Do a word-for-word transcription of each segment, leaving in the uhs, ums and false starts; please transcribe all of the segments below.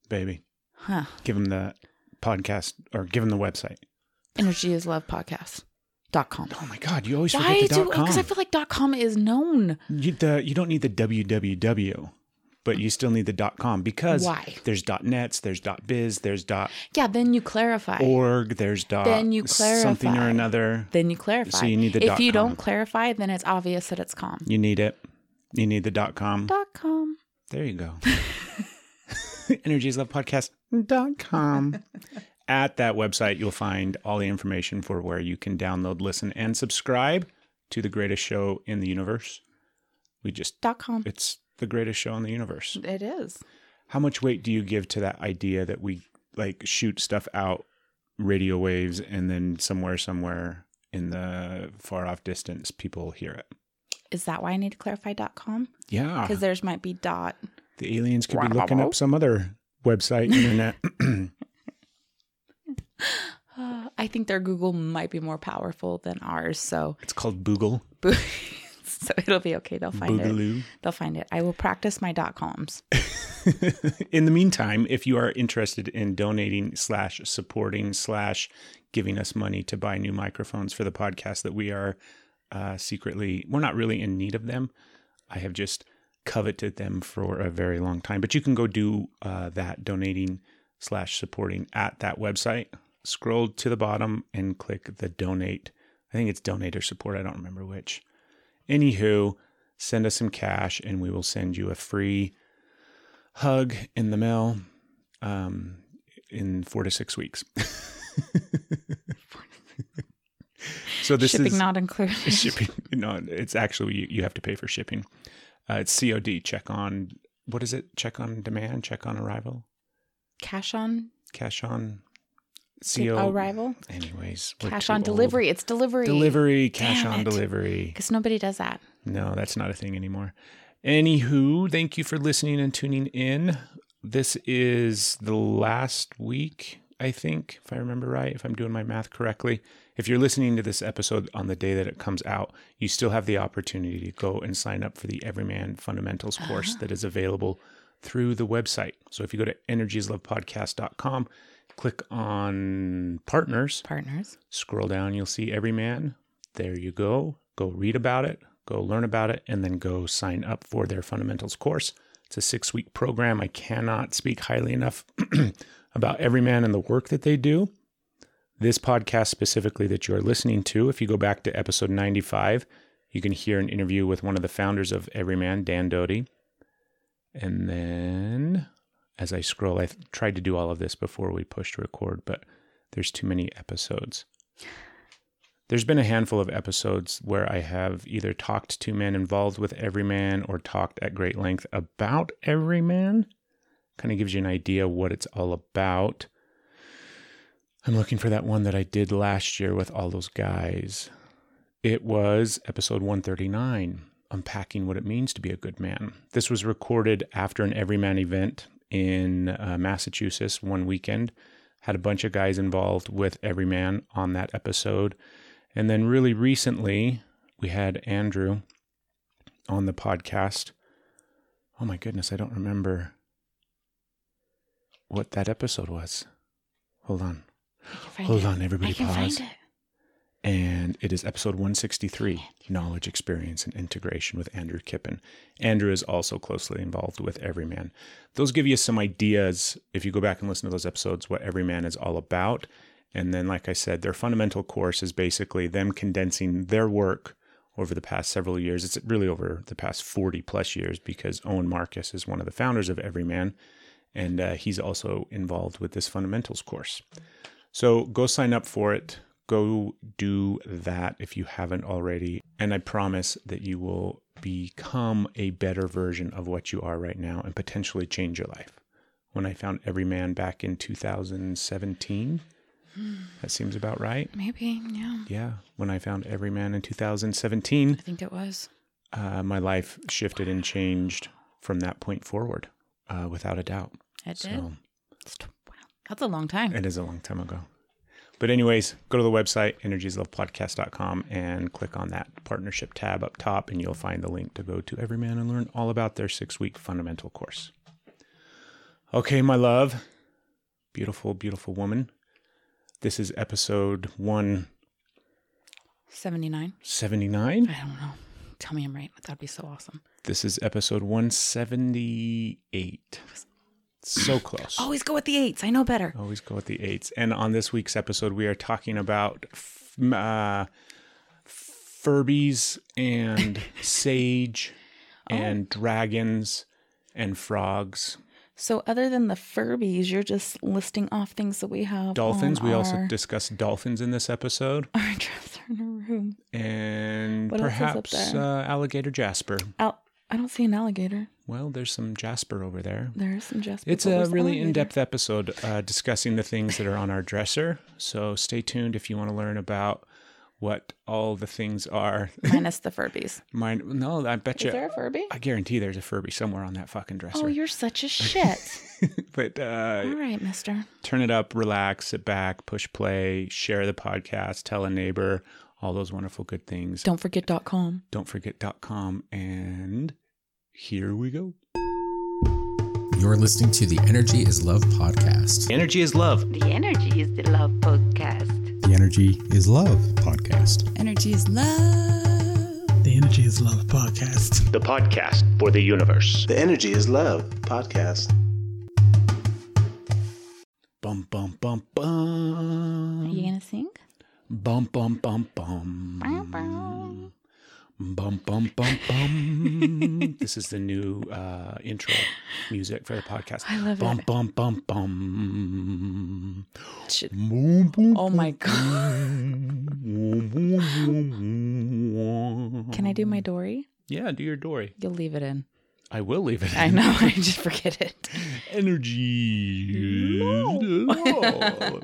baby. Huh. Give them the podcast or give them the website. Energy is Love Podcast. Dot com. Oh my God, you always Why forget the do dot com. because I feel like dot com is known. You, the, you don't need the www, but you still need the dot com because Why? There's dot nets, there's dot biz, there's dot Yeah, then you clarify. org, there's dot Then you clarify. something or another. Then you clarify. So you need the if dot you com. don't clarify, then it's obvious that it's com. You need it. You need the dot com. Dot com. There you go. Energies Love Podcast dot com. At that website, you'll find all the information for where you can download, listen, and subscribe to the greatest show in the universe. We just, Dot com. it's the greatest show in the universe. It is. How much weight do you give to that idea that we like shoot stuff out radio waves and then somewhere, somewhere in the far off distance, people hear it? Is that why I need to clarify dot com? Yeah. Because there's might be dot. The aliens could be looking up some other website, internet. Uh, I think their Google might be more powerful than ours, so It's called Boogle. so it'll be okay. They'll find Boogaloo. it. They'll find it. I will practice my dot coms. In the meantime, if you are interested in donating slash supporting slash giving us money to buy new microphones for the podcast that we are uh, secretly, we're not really in need of them. I have just coveted them for a very long time, but you can go do uh, that donating slash supporting at that website. Scroll to the bottom and click the donate. I think it's donate or support. I don't remember which. Anywho, send us some cash and we will send you a free hug in the mail um, in four to six weeks. So this Shipping is not included. shipping. No, it's actually you, you have to pay for shipping. Uh, it's C O D. Check on what is it? Check on demand. Check on arrival. Cash on Cash on. C O arrival. Anyways, we're Cash too on old. delivery. It's delivery. Delivery. Cash Damn on it. delivery. Because nobody does that. No, that's not a thing anymore. Anywho, thank you for listening and tuning in. This is the last week, I think, if I remember right, if I'm doing my math correctly. If you're listening to this episode on the day that it comes out, you still have the opportunity to go and sign up for the Everyman Fundamentals course Uh-huh. that is available through the website. So if you go to energies love podcast dot com, click on partners, Partners. scroll down, you'll see Everyman. There you go. Go read about it, go learn about it, and then go sign up for their fundamentals course. It's a six-week program. I cannot speak highly enough about Everyman and the work that they do. This podcast specifically that you're listening to, if you go back to episode ninety-five, you can hear an interview with one of the founders of Everyman, Dan Doty. And then as I scroll, I th- tried to do all of this before we pushed record, but there's too many episodes. There's been a handful of episodes where I have either talked to men involved with Everyman or talked at great length about Everyman. Kind of gives you an idea what it's all about. I'm looking for that one that I did last year with all those guys. It was episode one thirty-nine, unpacking what it means to be a good man. This was recorded after an Everyman event in uh, Massachusetts one weekend. Had a bunch of guys involved with Everyman on that episode. And then really recently, we had Andrew on the podcast. Oh my goodness, I don't remember what that episode was. Hold on. Hold it. on, everybody I can pause. find it. And it is episode one sixty-three, Knowledge, Experience, and Integration with Andrew Kippen. Andrew is also closely involved with Everyman. Those give you some ideas, if you go back and listen to those episodes, what Everyman is all about. And then, like I said, their fundamental course is basically them condensing their work over the past several years. It's really over the past forty plus years because Owen Marcus is one of the founders of Everyman. And uh, he's also involved with this fundamentals course. So go sign up for it. Go do that if you haven't already. And I promise that you will become a better version of what you are right now and potentially change your life. When I found Everyman back in two thousand seventeen, that seems about right. Maybe, yeah. Yeah. When I found Everyman in two thousand seventeen, I think it was. uh, my life shifted and changed from that point forward, uh, without a doubt. It So, did. It's, wow, that's a long time. It is a long time ago. But anyways, go to the website, energies love podcast dot com, and click on that partnership tab up top, and you'll find the link to go to Everyman and learn all about their six-week fundamental course. Okay, my love. Beautiful, beautiful woman. This is episode one seventy-nine. seventy-nine? I don't know. Tell me I'm right. That'd be so awesome. This is episode one seventy-eight. So close. Always go with the eights. I know better. Always go with the eights. And on this week's episode, we are talking about f- uh, Furbies and sage and oh. dragons and frogs. So other than the Furbies, you're just listing off things that we have. Dolphins. We our, also discussed dolphins in this episode. Our dresser in our room. And what perhaps uh, alligator jasper. Al- I don't see an alligator. Well, there's some jasper over there. There is some jasper. It's a really in-depth episode uh, discussing the things that are on our dresser. So stay tuned if you want to learn about what all the things are. Minus the Furbies. Mine, no, I bet you. Is there a Furby? I guarantee there's a Furby somewhere on that fucking dresser. Oh, you're such a shit. But uh, all right, mister. Turn it up, relax, sit back, push play, share the podcast, tell a neighbor, all those wonderful good things. Don't forget .com. Don't forget .com. And here we go. You're listening to the Energy is Love podcast. Energy is love. The Energy is the Love podcast. The Energy is Love podcast. Energy is love. The Energy is Love podcast. The podcast for the universe. The Energy is Love podcast. Bum, bum, bum, bum. Are you going to sing? Bum, bum, bum, bum. Bow, bow. Bum, bum, bum, bum. This is the new uh, intro music for the podcast. I love bum, it. Bum, bum, bum, Should... bum. Oh, my God. Can I do my Dory? Yeah, do your Dory. You'll leave it in. I will leave it in. I know. I just forget it. Energy. No.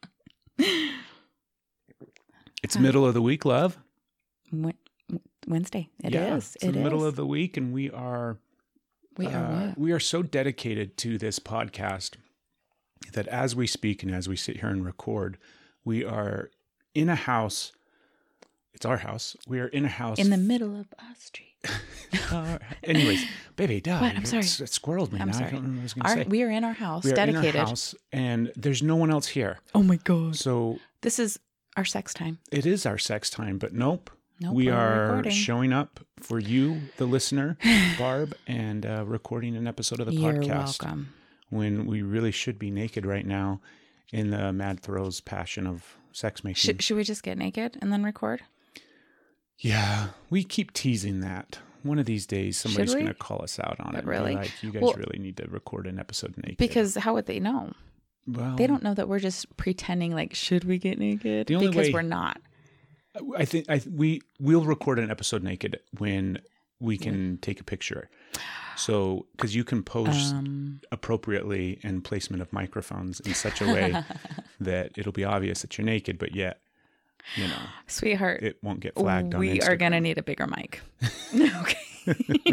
It's middle of the week, love. Wednesday. It yeah, is. It's it the is. middle of the week, and we are we are uh, what? we are so dedicated to this podcast that as we speak and as we sit here and record, we are in a house. It's our house. We are in a house in the middle of a street. uh, anyways, baby, duh. What? I'm sorry. It, it squirreled me. I'm now. sorry. I don't know what I was going Our, to say. we are in our house, we are dedicated. in our house, and there's no one else here. Oh my God. So this is our sex time. it is our sex time, but nope. Nope, we we're are recording. showing up for you, the listener, Barb, and uh, recording an episode of the You're podcast. welcome. When we really should be naked right now in the mad throes passion of sex making. Should, should we just get naked and then record? Yeah, we keep teasing that. One of these days, somebody's we? going to call us out on But it. And really? be like, you guys Well, really need to record an episode naked. Because how would they know? well, They don't know that we're just pretending like, should we get naked? The only because way- we're not. I think I we we'll record an episode naked when we can take a picture. So because you can post Um, appropriately and placement of microphones in such a way that it'll be obvious that you're naked, but yet you know sweetheart, it won't get flagged on we Instagram. are going to need a bigger mic. Okay.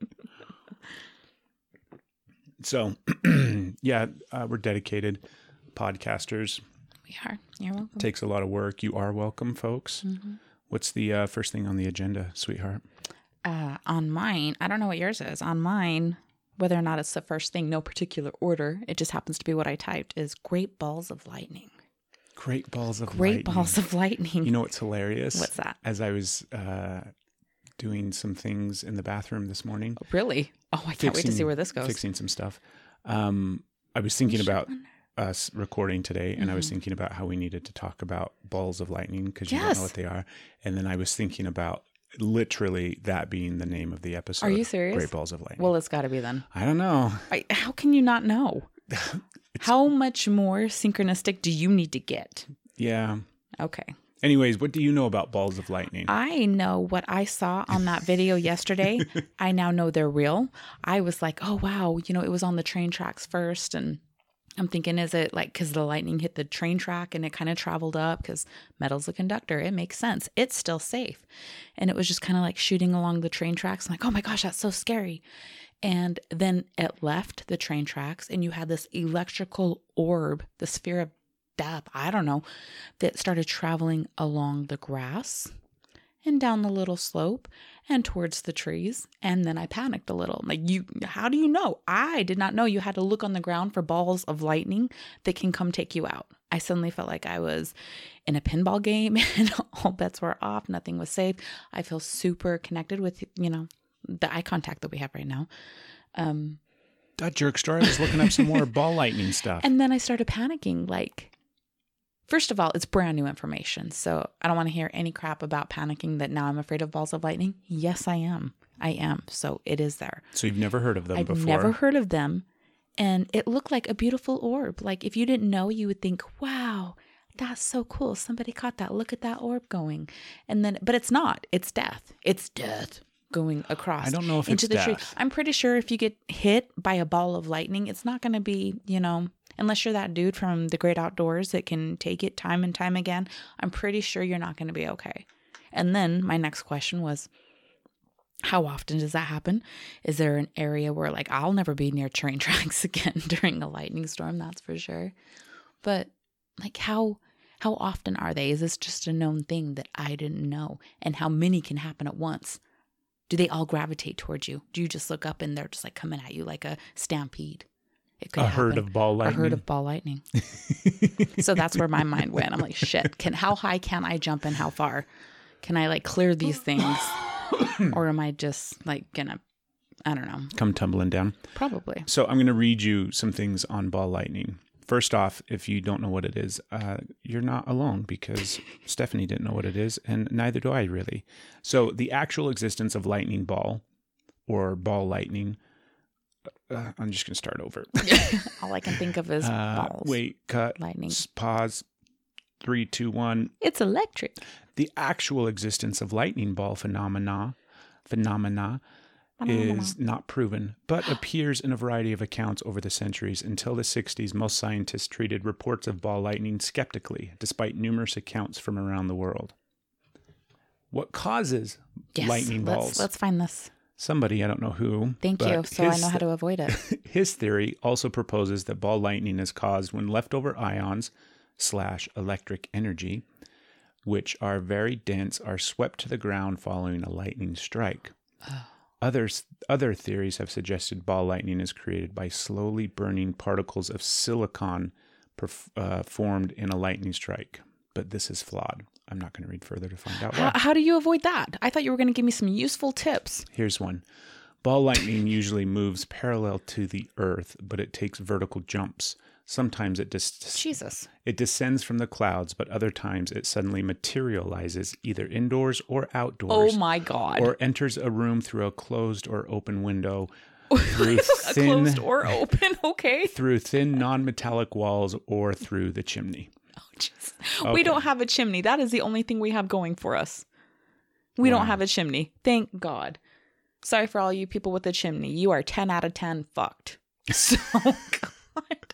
So yeah, uh, we're dedicated podcasters. We are. You're welcome. Takes a lot of work. You are welcome, folks. Mm-hmm. What's the uh, first thing on the agenda, sweetheart? Uh, on mine, I don't know what yours is. On mine, whether or not it's the first thing, no particular order. It just happens to be what I typed. Is great balls of lightning. Great balls of Great lightning. balls of lightning. You know what's hilarious? What's that? As I was uh, doing some things in the bathroom this morning, Really? Oh, I can't wait to see where this goes. Fixing some stuff. Um, I was thinking about us recording today, and mm-hmm. I was thinking about how we needed to talk about balls of lightning because you yes. don't know what they are. And then I was thinking about literally that being the name of the episode. Are you serious? Great balls of lightning. Well, it's got to be then. I don't know. I, how can you not know? How much more synchronistic do you need to get? Yeah. Okay. Anyways, what do you know about balls of lightning? I know what I saw on that video yesterday. I now know they're real. I was like, oh, wow. You know, it was on the train tracks first. And I'm thinking, is it like because the lightning hit the train track and it kind of traveled up because metal's a conductor? It makes sense. It's still safe. And it was just kind of like shooting along the train tracks. I'm like, oh my gosh, that's so scary. And then it left the train tracks and you had this electrical orb, the sphere of death, I don't know, that started traveling along the grass. and down the little slope and towards the trees. And then I panicked a little. Like, you, how do you know? I did not know you had to look on the ground for balls of lightning that can come take you out. I suddenly felt like I was in a pinball game and all bets were off. Nothing was safe. I feel super connected with, you know, the eye contact that we have right now. Um, That jerk story. I was looking up some more ball lightning stuff. and then I started panicking. Like, first of all, it's brand new information. So I don't want to hear any crap about panicking that now I'm afraid of balls of lightning. Yes, I am. I am. So it is there. So you've never heard of them I've before? never heard of them. And it looked like a beautiful orb. Like, if you didn't know, you would think, wow, that's so cool. Somebody caught that. Look at that orb going. And then, but it's not. It's death. It's death going across. I don't know if into it's the tree. death. I'm pretty sure if you get hit by a ball of lightning, it's not going to be, you know, unless you're that dude from the great outdoors that can take it time and time again. I'm pretty sure you're not going to be okay. And then my next question was, how often does that happen? Is there an area where, like, I'll never be near train tracks again during a lightning storm? That's for sure. But like, how how often are they? Is this just a known thing that I didn't know? And how many can happen at once? Do they all gravitate towards you? Do you just look up and they're just like coming at you like a stampede? It could A herd happen. of ball lightning. A herd of ball lightning. So that's where my mind went. I'm like, shit. Can how high can I jump and how far? Can I like clear these things? Or am I just like gonna, I don't know. Come tumbling down. Probably. So I'm going to read you some things on ball lightning. First off, if you don't know what it is, uh, you're not alone, because Stephanie didn't know what it is, and neither do I really. So the actual existence of lightning ball or ball lightning, uh, I'm just going to start over. All I can think of is Uh, balls. wait, cut, Lightning. s- pause, three, two, one. It's electric. The actual existence of lightning ball phenomena, phenomena is not proven, but appears in a variety of accounts over the centuries. Until the sixties, most scientists treated reports of ball lightning skeptically, despite numerous accounts from around the world. What causes Yes. lightning let's, balls? Let's find this. Somebody, I don't know who. Thank but you. So I his- know how to avoid it. His theory also proposes that ball lightning is caused when leftover ions slash electric energy, which are very dense, are swept to the ground following a lightning strike. Oh. Others, other theories have suggested ball lightning is created by slowly burning particles of silicon perf- uh, formed in a lightning strike. But this is flawed. I'm not going to read further to find out why. How, how do you avoid that? I thought you were going to give me some useful tips. Here's one. Ball lightning usually moves parallel to the earth, but it takes vertical jumps. Sometimes it dis- Jesus. it descends from the clouds, but other times it suddenly materializes either indoors or outdoors. Oh my God. Or enters a room through a closed or open window, through A thin, closed or open, okay? through thin non-metallic walls, or through the chimney. Oh, jeez. Okay. We don't have a chimney. That is the only thing we have going for us. We Wow. don't have a chimney. Thank God. Sorry for all you people with a chimney. You are ten out of ten fucked. So, God.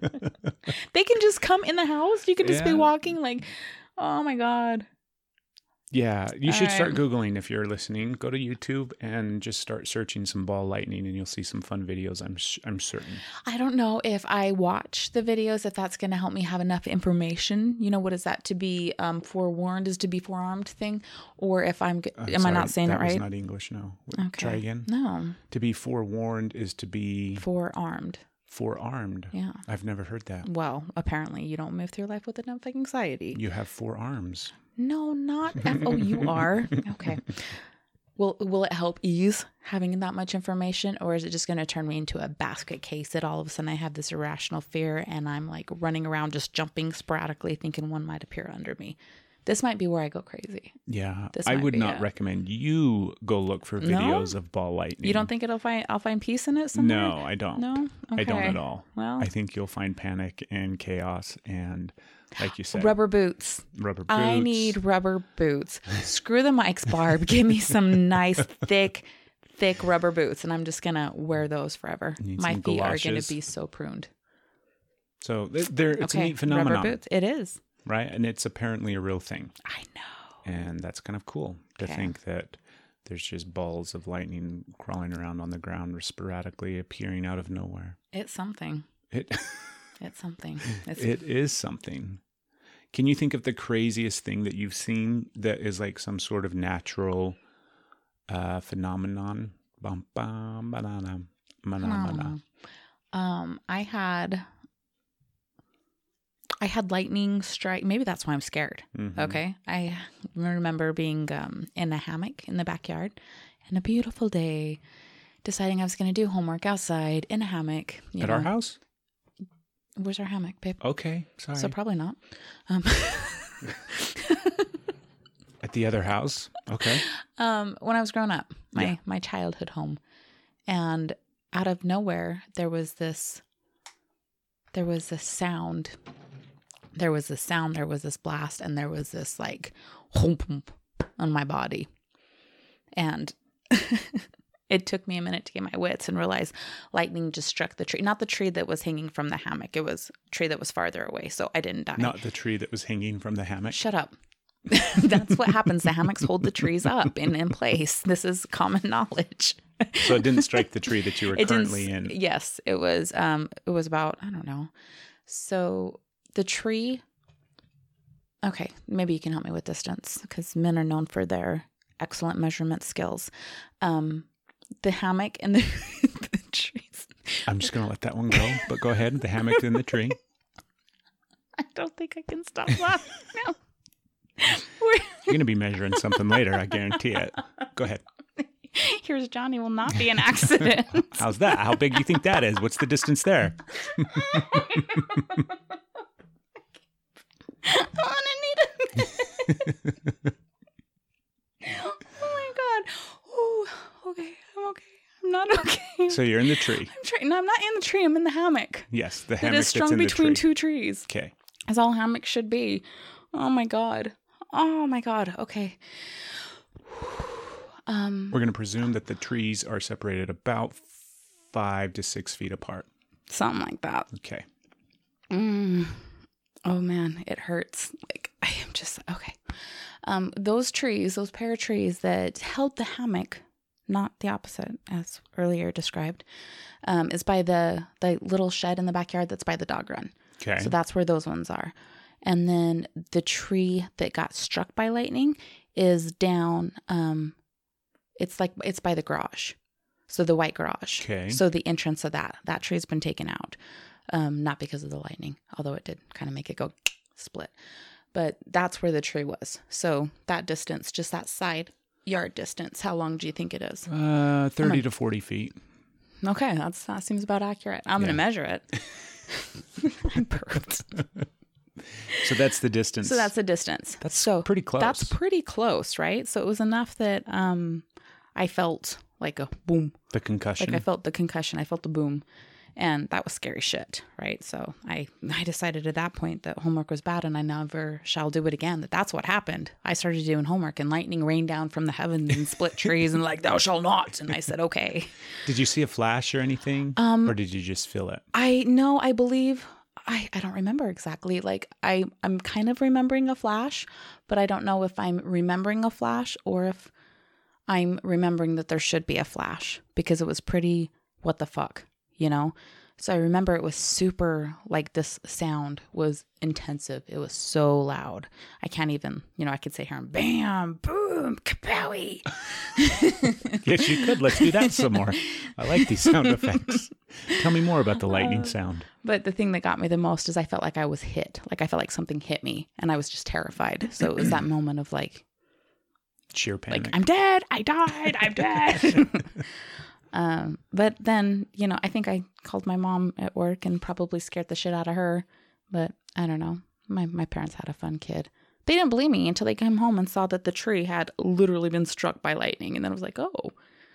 They can just come in the house. You can just be Yeah. walking like, oh my God. Yeah, you should All start right. Googling if you're listening. Go to YouTube and just start searching some ball lightning, and you'll see some fun videos. I'm s- I'm certain. I don't know if I watch the videos, if that's going to help me have enough information. You know, what is that? To be um, forewarned is to be forearmed thing? Or if I'm, g- Uh, am I sorry, not saying that it right? was not English. No. W- Okay. Try again. No, To be forewarned is to be forearmed. forearmed. Yeah. I've never heard that. Well, apparently you don't move through life with enough anxiety. You have four arms. No, not F O U R. Okay. Will will it help ease having that much information, or is it just going to turn me into a basket case that all of a sudden I have this irrational fear and I'm like running around just jumping sporadically thinking one might appear under me? This might be where I go crazy. Yeah. This I might would be not it. recommend you go look for No? videos of ball lightning. You don't think it'll find I'll find peace in it somewhere? No, I don't. No? I don't Okay. at all. Well, I think you'll find panic and chaos and, like you said, rubber boots. rubber boots. I need rubber boots. Screw the Mike's Barb. Give me some nice, thick, thick rubber boots, and I'm just going to wear those forever. You need My some feet are going galoshes. to be so pruned. So th- there, it's a okay, neat phenomenon, rubber boots. It is. right? And it's apparently a real thing. I know. And that's kind of cool to Okay. think that there's just balls of lightning crawling around on the ground, sporadically appearing out of nowhere. It's something. It It's something. It's, it is something. Can you think of the craziest thing that you've seen that is like some sort of natural uh, phenomenon? Bum, bum, banana, banana, banana. Um, I had, I had lightning strike. Maybe that's why I'm scared. Mm-hmm. Okay. I remember being um, in a hammock in the backyard and a beautiful day, deciding I was going to do homework outside in a hammock. You At know. our house? Where's our hammock, babe? Okay, sorry. So probably not. Um, At the other house? Okay. um, when I was growing up, my, Yeah. my childhood home. And out of nowhere, there was this, there was this sound. There was this sound, there was this blast, and there was this like hump hump on my body. And it took me a minute to get my wits and realize lightning just struck the tree. Not the tree that was hanging from the hammock. It was a tree that was farther away, so I didn't die. Not the tree that was hanging from the hammock. Shut up. That's what happens. The hammocks hold the trees up in, in place. This is common knowledge. So it didn't strike the tree that you were It didn't currently s- in. Yes, it was. Um, it was about, I don't know. So the tree. Okay, maybe you can help me with distance because men are known for their excellent measurement skills. Um, the hammock and the, the trees. I'm just going to let that one go, but go ahead. The hammock and the tree. I don't think I can stop laughing now. We're- You're going to be measuring something later. I guarantee it. Go ahead. Here's Johnny will not be an accident. How's that? How big do you think that is? What's the distance there? I want to need a Oh my god. Oh, okay. I'm okay. I'm not okay. So you're in the tree. I'm trying. No, I'm not in the tree. I'm in the hammock. Yes, the It hammock is that's strung in the between tree. two trees, Okay. as all hammocks should be. Oh my god. Oh my god. Okay. Um. We're going to presume that the trees are separated about five to six feet apart. Something like that. Okay. Mm. Oh man, it hurts. Like I am just okay. Um, those trees, those pear trees that held the hammock, not the opposite as earlier described, um, is by the the little shed in the backyard that's by the dog run. Okay. So that's where those ones are. And then the tree that got struck by lightning is down. Um, it's like it's by the garage, so the white garage. Okay. So the entrance of that that tree's been taken out. Um, not because of the lightning, although it did kind of make it go split. But that's where the tree was. So that distance, just that side yard distance, how long do you think it is? Uh, thirty to forty feet. Okay, that's that seems about accurate. I'm Yeah. going to measure it. I burped. So that's the distance. So that's the distance. That's so pretty close. That's pretty close, right? So it was enough that um, I felt like a boom. the concussion. Like I felt the concussion. I felt the boom. And that was scary shit, right? So I, I decided at that point that homework was bad and I never shall do it again. That that's what happened. I started doing homework and lightning rained down from the heavens and split trees and like, thou shall not. And I said, okay. Did you see a flash or anything? Um, or did you just feel it? I know, I believe, I, I don't remember exactly. Like I, I'm kind of remembering a flash, but I don't know if I'm remembering a flash or if I'm remembering that there should be a flash because it was pretty, what the fuck? You know? So I remember it was super, like this sound was intensive. It was so loud. I can't even, you know, I could sit here and bam, boom, kapowie. Yes, you could. Let's do that some more. I like these sound effects. Tell me more about the lightning sound. But the thing that got me the most is I felt like I was hit. Like I felt like something hit me and I was just terrified. So it was that moment of like, Sheer panic. like, I'm dead. I died. I'm dead. Um, but then, you know, I think I called my mom at work and probably scared the shit out of her. But I don't know. My my parents had a fun kid. They didn't believe me until they came home and saw that the tree had literally been struck by lightning. And then I was like, oh.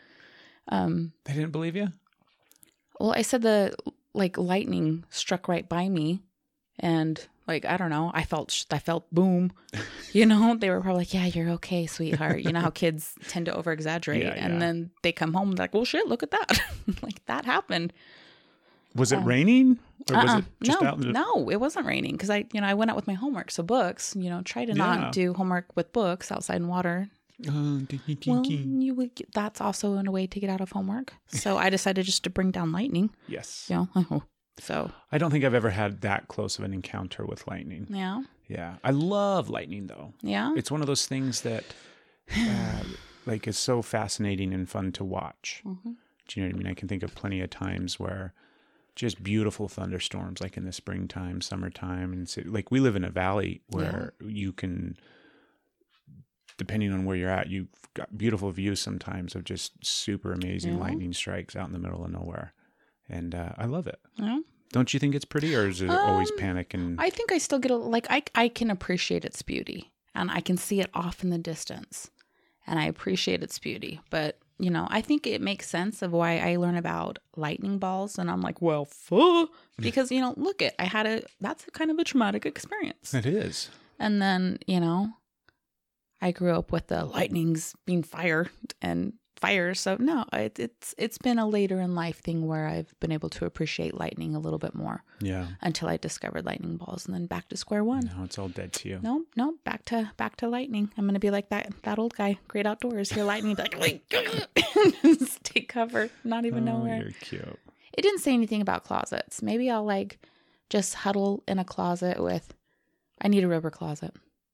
Um, They didn't believe you? well, I said the like lightning struck right by me. And like, I don't know, I felt, sh- I felt boom, you know, they were probably like, yeah, you're okay, sweetheart. You know how kids tend to over exaggerate. Yeah, and yeah. then they come home like, well, shit, look at that. Like that happened. Was it Um, raining? Or was Uh-uh. it just no, out in the... no, it wasn't raining. Cause I, you know, I went out with my homework. So books, you know, try to Yeah. not do homework with books outside in water. Oh, dinky, Well, dinky. you would get, that's also in a way to get out of homework. So I decided just to bring down lightning, Yes. you know, so I don't think I've ever had that close of an encounter with lightning. yeah. Yeah. I love lightning, though. Yeah. It's one of those things that, uh, like, is so fascinating and fun to watch. Mm-hmm. Do you know what I mean? I can think of plenty of times where just beautiful thunderstorms, like in the springtime, summertime, and so, like we live in a valley where yeah. you can, depending on where you're at, you've got beautiful views sometimes of just super amazing yeah. lightning strikes out in the middle of nowhere, and uh, I love it. Yeah. Don't you think it's pretty, or is it um, always panic? And I think I still get a, like I I can appreciate its beauty, and I can see it off in the distance, and I appreciate its beauty, but. You know, I think it makes sense of why I learn about lightning balls, and I'm like, well, fuh, because, you know, look it, I had a, that's a kind of a traumatic experience. It is. And then, you know, I grew up with the lightnings being fire and fire. So no, it, it's, it's been a later in life thing where I've been able to appreciate lightning a little bit more. Yeah. Until I discovered lightning balls, and then back to square one. No, it's all dead to you. No, no, back to, back to lightning. I'm going to be like that, that old guy, great outdoors, hear lightning, be like, like take cover, not even oh, know where. You're cute. It didn't say anything about closets. Maybe I'll like just huddle in a closet with, I need a rubber closet.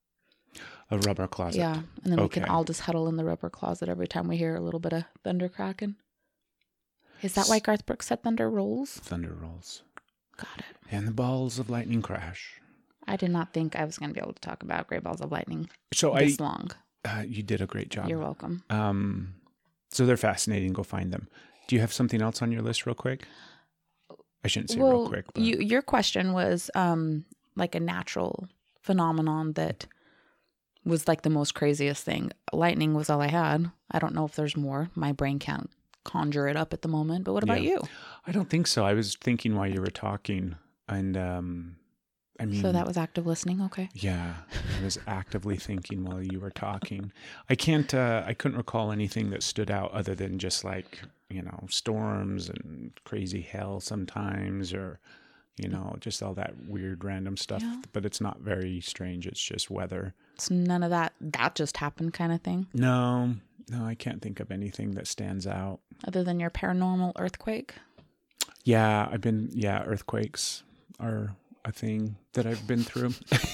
A rubber closet. Yeah. And then we okay. can all just huddle in the rubber closet every time we hear a little bit of thunder cracking. Is that why Garth Brooks said thunder rolls? Thunder rolls. Got it. And the balls of lightning crash. I did not think I was going to be able to talk about Great Balls of Lightning so this I, long. Uh, you did a great job. You're welcome. Um, so they're fascinating. Go find them. Do you have something else on your list real quick? I shouldn't say well, real quick. But... You, your question was um, like a natural phenomenon that was like the most craziest thing. Lightning was all I had. I don't know if there's more. My brain can't conjure it up at the moment. But what about yeah. you? I don't think so. I was thinking while you were talking, and um, I mean, so that was active listening. Okay. Yeah, I was actively thinking while you were talking. I can't. Uh, I couldn't recall anything that stood out other than just like you know storms and crazy hell sometimes, or you know just all that weird random stuff. Yeah. But it's not very strange. It's just weather. It's none of that. That just happened kind of thing. No, no, I can't think of anything that stands out other than your paranormal earthquake. Yeah, I've been. Yeah, earthquakes are a thing that I've been through.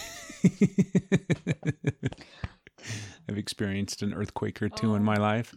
I've experienced an earthquake or two oh. in my life.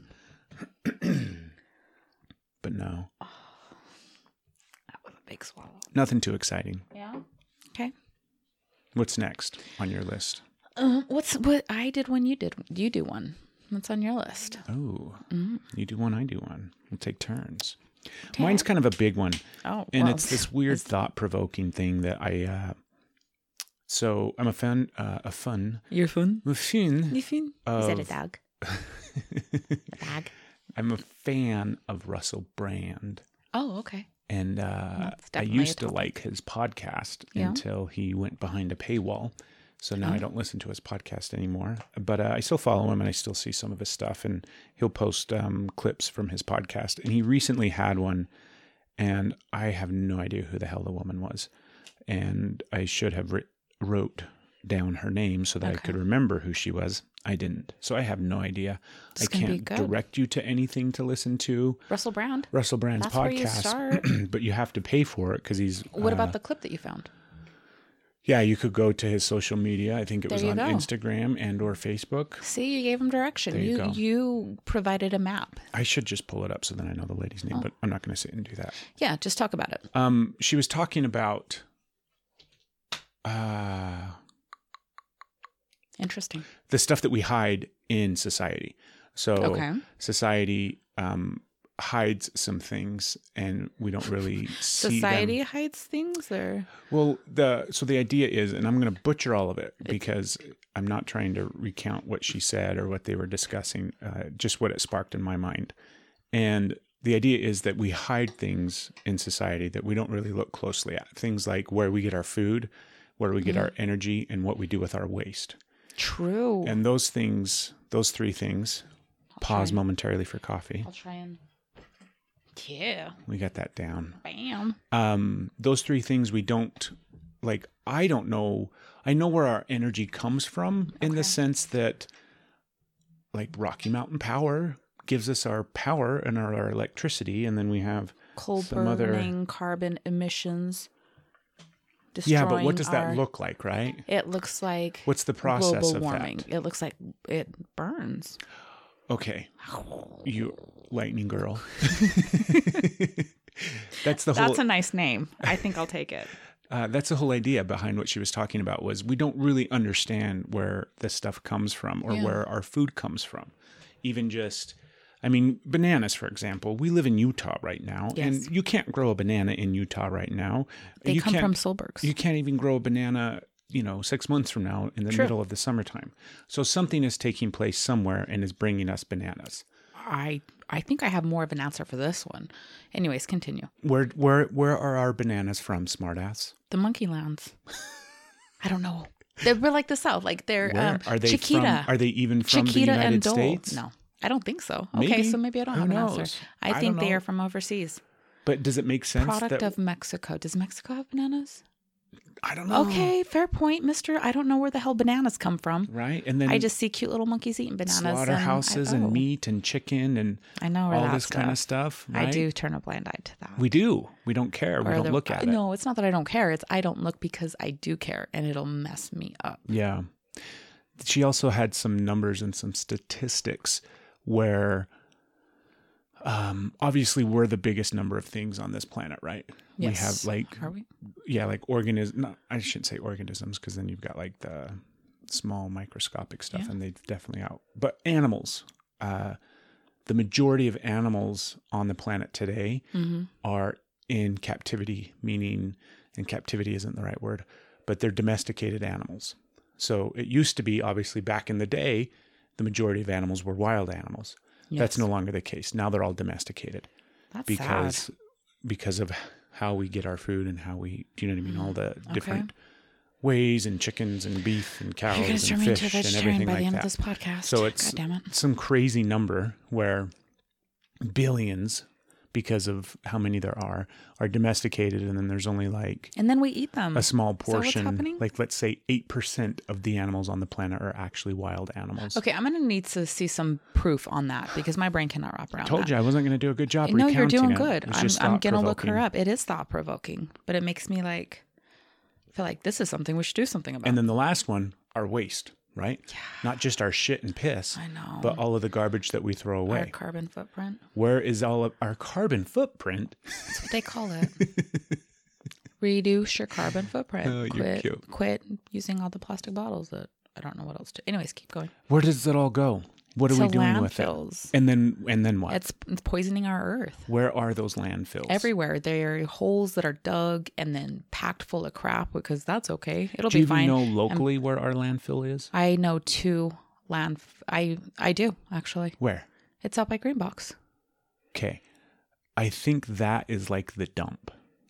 But no. Oh, that was a big swallow. Nothing too exciting. Yeah. Okay. What's next on your list? Uh, what's what I did when you did you do one? What's on your list? Oh, mm-hmm. You do one, I do one. We'll take turns. Ten. Mine's kind of a big one. Oh, and well, it's this weird thought-provoking thing that I. Uh, so I'm a fan. Uh, a fun. You're fun. I'm a fan. You fun? Of, Is that a dog? A dog. I'm a fan of Russell Brand. Oh, okay. And uh, I used to like his podcast yeah. until he went behind a paywall. So now oh. I don't listen to his podcast anymore. But uh, I still follow him and I still see some of his stuff. And he'll post um, clips from his podcast. And he recently had one. And I have no idea who the hell the woman was. And I should have ri- wrote down her name so that okay. I could remember who she was. I didn't. So I have no idea. This I can't direct you to anything to listen to. Russell Brand. Russell Brand's That's podcast. Where you start. But you have to pay for it because he's... What uh, about the clip that you found? Yeah, you could go to his social media. I think it there was on go. Instagram and or Facebook. See, you gave him direction. There you, you go. You provided a map. I should just pull it up so then I know the lady's name, oh. but I'm not going to sit and do that. Yeah, just talk about it. Um, she was talking about... Uh, Interesting. The stuff that we hide in society. So okay. society um, hides some things and we don't really see Society them. hides things or? Well, the so the idea is, and I'm going to butcher all of it because I'm not trying to recount what she said or what they were discussing, uh, just what it sparked in my mind. And the idea is that we hide things in society that we don't really look closely at. Things like where we get our food, where we get mm. our energy, and what we do with our waste. True. And those things, those three things, I'll pause and, momentarily for coffee. I'll try and, yeah. We got that down. Bam. Um, those three things we don't, like, I don't know. I know where our energy comes from okay. in the sense that, like, Rocky Mountain Power gives us our power and our, our electricity. And then we have coal some burning, other... carbon emissions. destroying Yeah, but what does our, that look like, right? It looks like What's the process global of warming. that? It looks like it burns. Okay. You lightning girl. That's the whole That's a nice name. I think I'll take it. uh, that's the whole idea behind what she was talking about was we don't really understand where this stuff comes from or Yeah. where our food comes from. Even just I mean, bananas, for example. We live in Utah right now, Yes. and you can't grow a banana in Utah right now. They you come can't- from Solbergs. You can't even grow a banana, you know, six months from now in the True. middle of the summertime. So something is taking place somewhere and is bringing us bananas. I I think I have more of an answer for this one. Anyways, continue. Where where where are our bananas from, smartass? The monkey lands. I don't know. They're we're like the South. Like they're Where um, are they Chiquita. from? Are they even from Chiquita the United and Dole. States? No, I don't think so. Okay, Maybe. so maybe I don't Who have an knows? answer. I I don't think they know. are from overseas. But does it make sense Product that of Mexico. Does Mexico have bananas? I don't know. Okay, fair point, mister. I don't know where the hell bananas come from. Right? And then I just see cute little monkeys eating bananas. slaughterhouses and, and, I, oh, meat and chicken and I know where all that this kind of stuff. stuff. Right? I do turn a blind eye to that. We do. We don't care. We Or don't the- look at it. No, it's not that I don't care. It's I don't look because I do care, and it'll mess me up. Yeah. She also had some numbers and some statistics where um, obviously we're the biggest number of things on this planet, right? Yes. We have like, Are we? yeah, like organisms. No, I shouldn't say organisms because then you've got like the small microscopic stuff Yeah. and they definitely out. But animals, uh, the majority of animals on the planet today Mm-hmm. are in captivity, meaning, and captivity isn't the right word, but they're domesticated animals. So it used to be, obviously, back in the day, the majority of animals were wild animals. That's Yes. no longer the case. Now they're all domesticated That's because sad. because of how we get our food and how we, do you know what I mean? All the Okay. different ways and chickens and beef and cows You're going to turn and me into a fish and vegetarian everything by the like end that. of this podcast. So it's God damn it. some crazy number where billions, because of how many there are, are domesticated, and then there's only like And then we eat them. a small Is that what's portion, happening? like let's say eight percent of the animals on the planet are actually wild animals. Okay, I'm going to need to see some proof on that because my brain cannot wrap around I told that. you I wasn't going to do a good job No, you're recounting doing it. good. It was I'm, just I'm going to look her thought-provoking. up. It is thought provoking, but it makes me like feel like this is something we should do something about. And then the last one, our waste, right? Yeah. Not just our shit and piss, I know. but all of the garbage that we throw away. Our carbon footprint. Where is all of our carbon footprint? That's what they call it. Reduce your carbon footprint. Oh, you're quit, cute. quit using all the plastic bottles that I don't know what else to. Anyways, keep going. Where does it all go? What are To we doing with it? landfills. And then and then what? It's, it's poisoning our earth. Where are those landfills? Everywhere. There are holes that are dug and then packed full of crap because that's okay. It'll Do you be fine. even know locally where our landfill is? I know two land. I I do actually. Where? It's out by Greenbox. Okay. I think that is like the dump.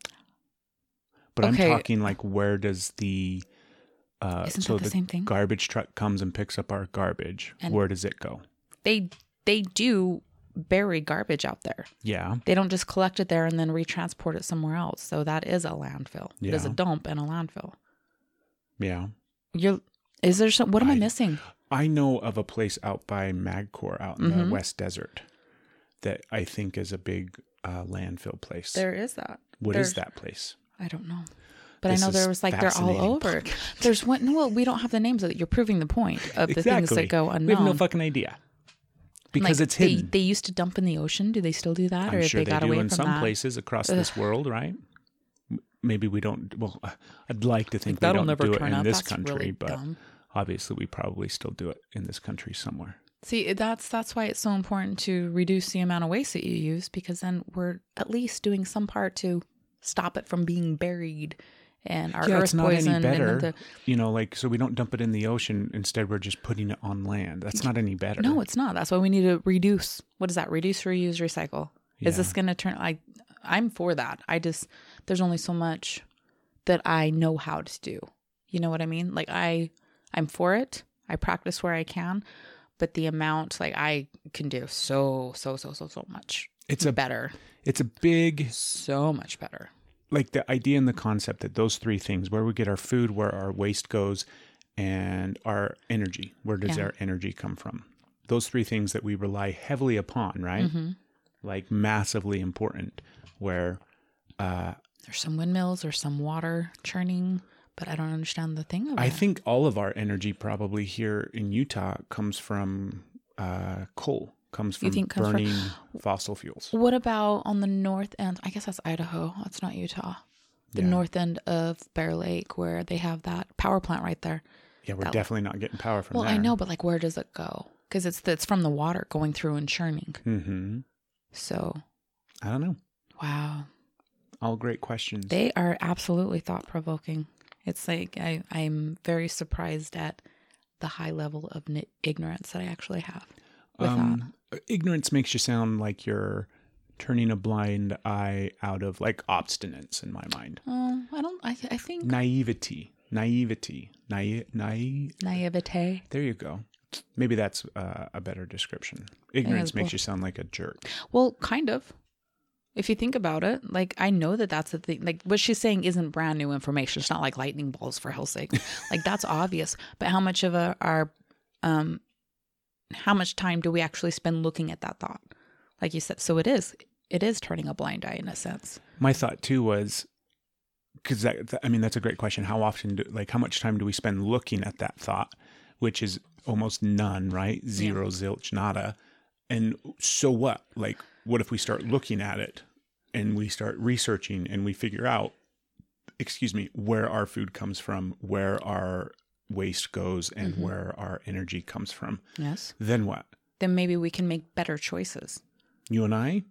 But Okay. I'm talking like where does the uh Isn't so that the same thing? garbage truck comes and picks up our garbage. And- where does it go? They they do bury garbage out there. Yeah. They don't just collect it there and then retransport it somewhere else. So that is a landfill. It is a Yeah. dump and a landfill. Yeah. You're is there some? What am I, I- missing? I know of a place out by Magcor out in Mm-hmm. the West Desert that I think is a big uh, landfill place. There is that. What is There's- that place? I don't know. But This I know is there was like they're all fascinating over. There's one. No, we don't have the names of it. You're proving the point of the things that go unknown. We have no fucking idea. Because Like, it's hidden. They, they used to dump in the ocean. Do they still do that, I'm or if sure they they, got do away in from some that? places across this world, right? M- Maybe we don't. Well, I'd like to think Like, we that'll don't never do it turn in up. this That's country, really but dumb. obviously we probably still do it in this country somewhere. See, that's that's why it's so important to reduce the amount of waste that you use, because then we're at least doing some part to stop it from being buried and our yeah, earth it's not poison. any better. And the, You know, like, so we don't dump it in the ocean. Instead, we're just putting it on land. That's not any better. no, it's not. That's why we need to reduce. What is that? Reduce, reuse, recycle. Is this Yeah. going to turn? I, I'm for that. I just there's only so much that I know how to do. You know what I mean? Like I, I'm for it. I practice where I can, but the amount, like I can do so, so, so, so, so much. It's a better, It's a big, so much better. like the idea and the concept that those three things, where we get our food, where our waste goes, and our energy, where does Yeah. our energy come from? Those three things that we rely heavily upon, right? Mm-hmm. Like massively important, where uh, There's some windmills or some water churning, but I don't understand the thing of I it. think all of our energy probably here in Utah comes from uh, coal, comes from You think comes from- burning fossil fuels. What about on the north end? I guess that's Idaho. That's not Utah. The Yeah. north end of Bear Lake, where they have that power plant right there. Yeah, we're That- definitely not getting power from Well, there. I know, but like, where does it go? Because it's it's from the water going through and churning. Mm-hmm. So, I don't know. wow, All great questions. they are absolutely thought provoking. It's like I I'm very surprised at the high level of ni- ignorance that I actually have with that. um, ignorance makes you sound like you're turning a blind eye out of like obstinance in my mind. Oh, I don't. I th- I think Naivety. Naivety. Naive. Naive. naivete. There you go. Maybe that's uh, a better description. Ignorance as makes well. you sound like a jerk. Well, kind of. If you think about it, like I know that that's the thing. Like what she's saying isn't brand new information. It's not like lightning balls, for hell's sake. Like that's obvious. But how much of a, our, um, how much time do we actually spend looking at that thought? Like you said, so it is. It is turning a blind eye in a sense. My thought too was, because that, that- I mean, that's a great question. How often, do, like, how much time do we spend looking at that thought, which is almost none, right? Zero, zilch, nada. And so what? Like, what if we start looking at it and we start researching and we figure out, excuse me, where our food comes from, where our waste goes, and where our energy comes from? Yes. Then what? Then maybe we can make better choices. You and I?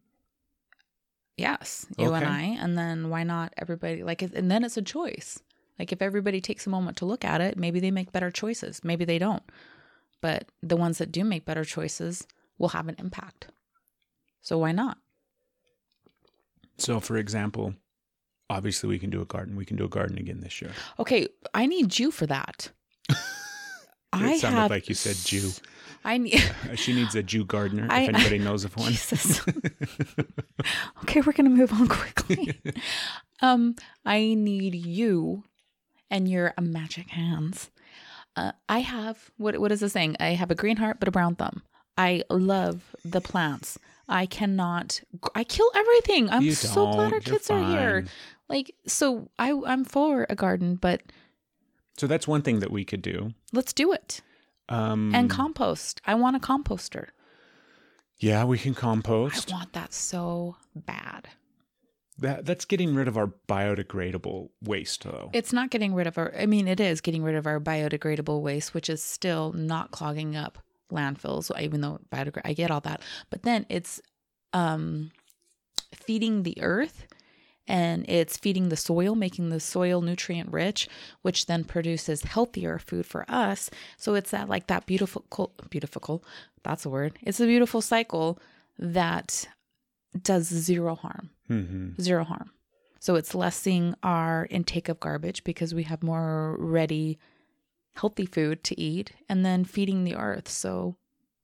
Yes, you and Okay. I, and then why not everybody? Like, and then it's a choice. Like, if everybody takes a moment to look at it, maybe they make better choices. Maybe they don't. But the ones that do make better choices will have an impact. So why not? So, for example, obviously we can do a garden. We can do a garden again this year. Okay, I need you for that. I It sounded have, like you said Jew. I need. Uh, She needs a Jew gardener, I- if anybody knows of one. Jesus. Okay, we're gonna move on quickly. um, I need you and your uh, magic hands. Uh, I have what? What is the saying? I have a green heart but a brown thumb. I love the plants. I cannot. I kill everything. I'm You so glad our don't. You're kids are here. fine. Like, so I, I'm for a garden, but So that's one thing that we could do. let's do it. Um, And compost. I want a composter. yeah, we can I compost. want that so bad. That that's getting rid of our biodegradable waste, though. It's not getting rid of our, I mean, it is getting rid of our biodegradable waste, which is still not clogging up landfills, even though biodegrad, I get all that. But then it's um, feeding the earth and it's feeding the soil, making the soil nutrient rich, which then produces healthier food for us. So it's that like that beautiful, beautiful, that's a word. It's a beautiful cycle that does zero harm. Mm-hmm. Zero harm. So it's lessening our intake of garbage because we have more ready, healthy food to eat and then feeding the earth. So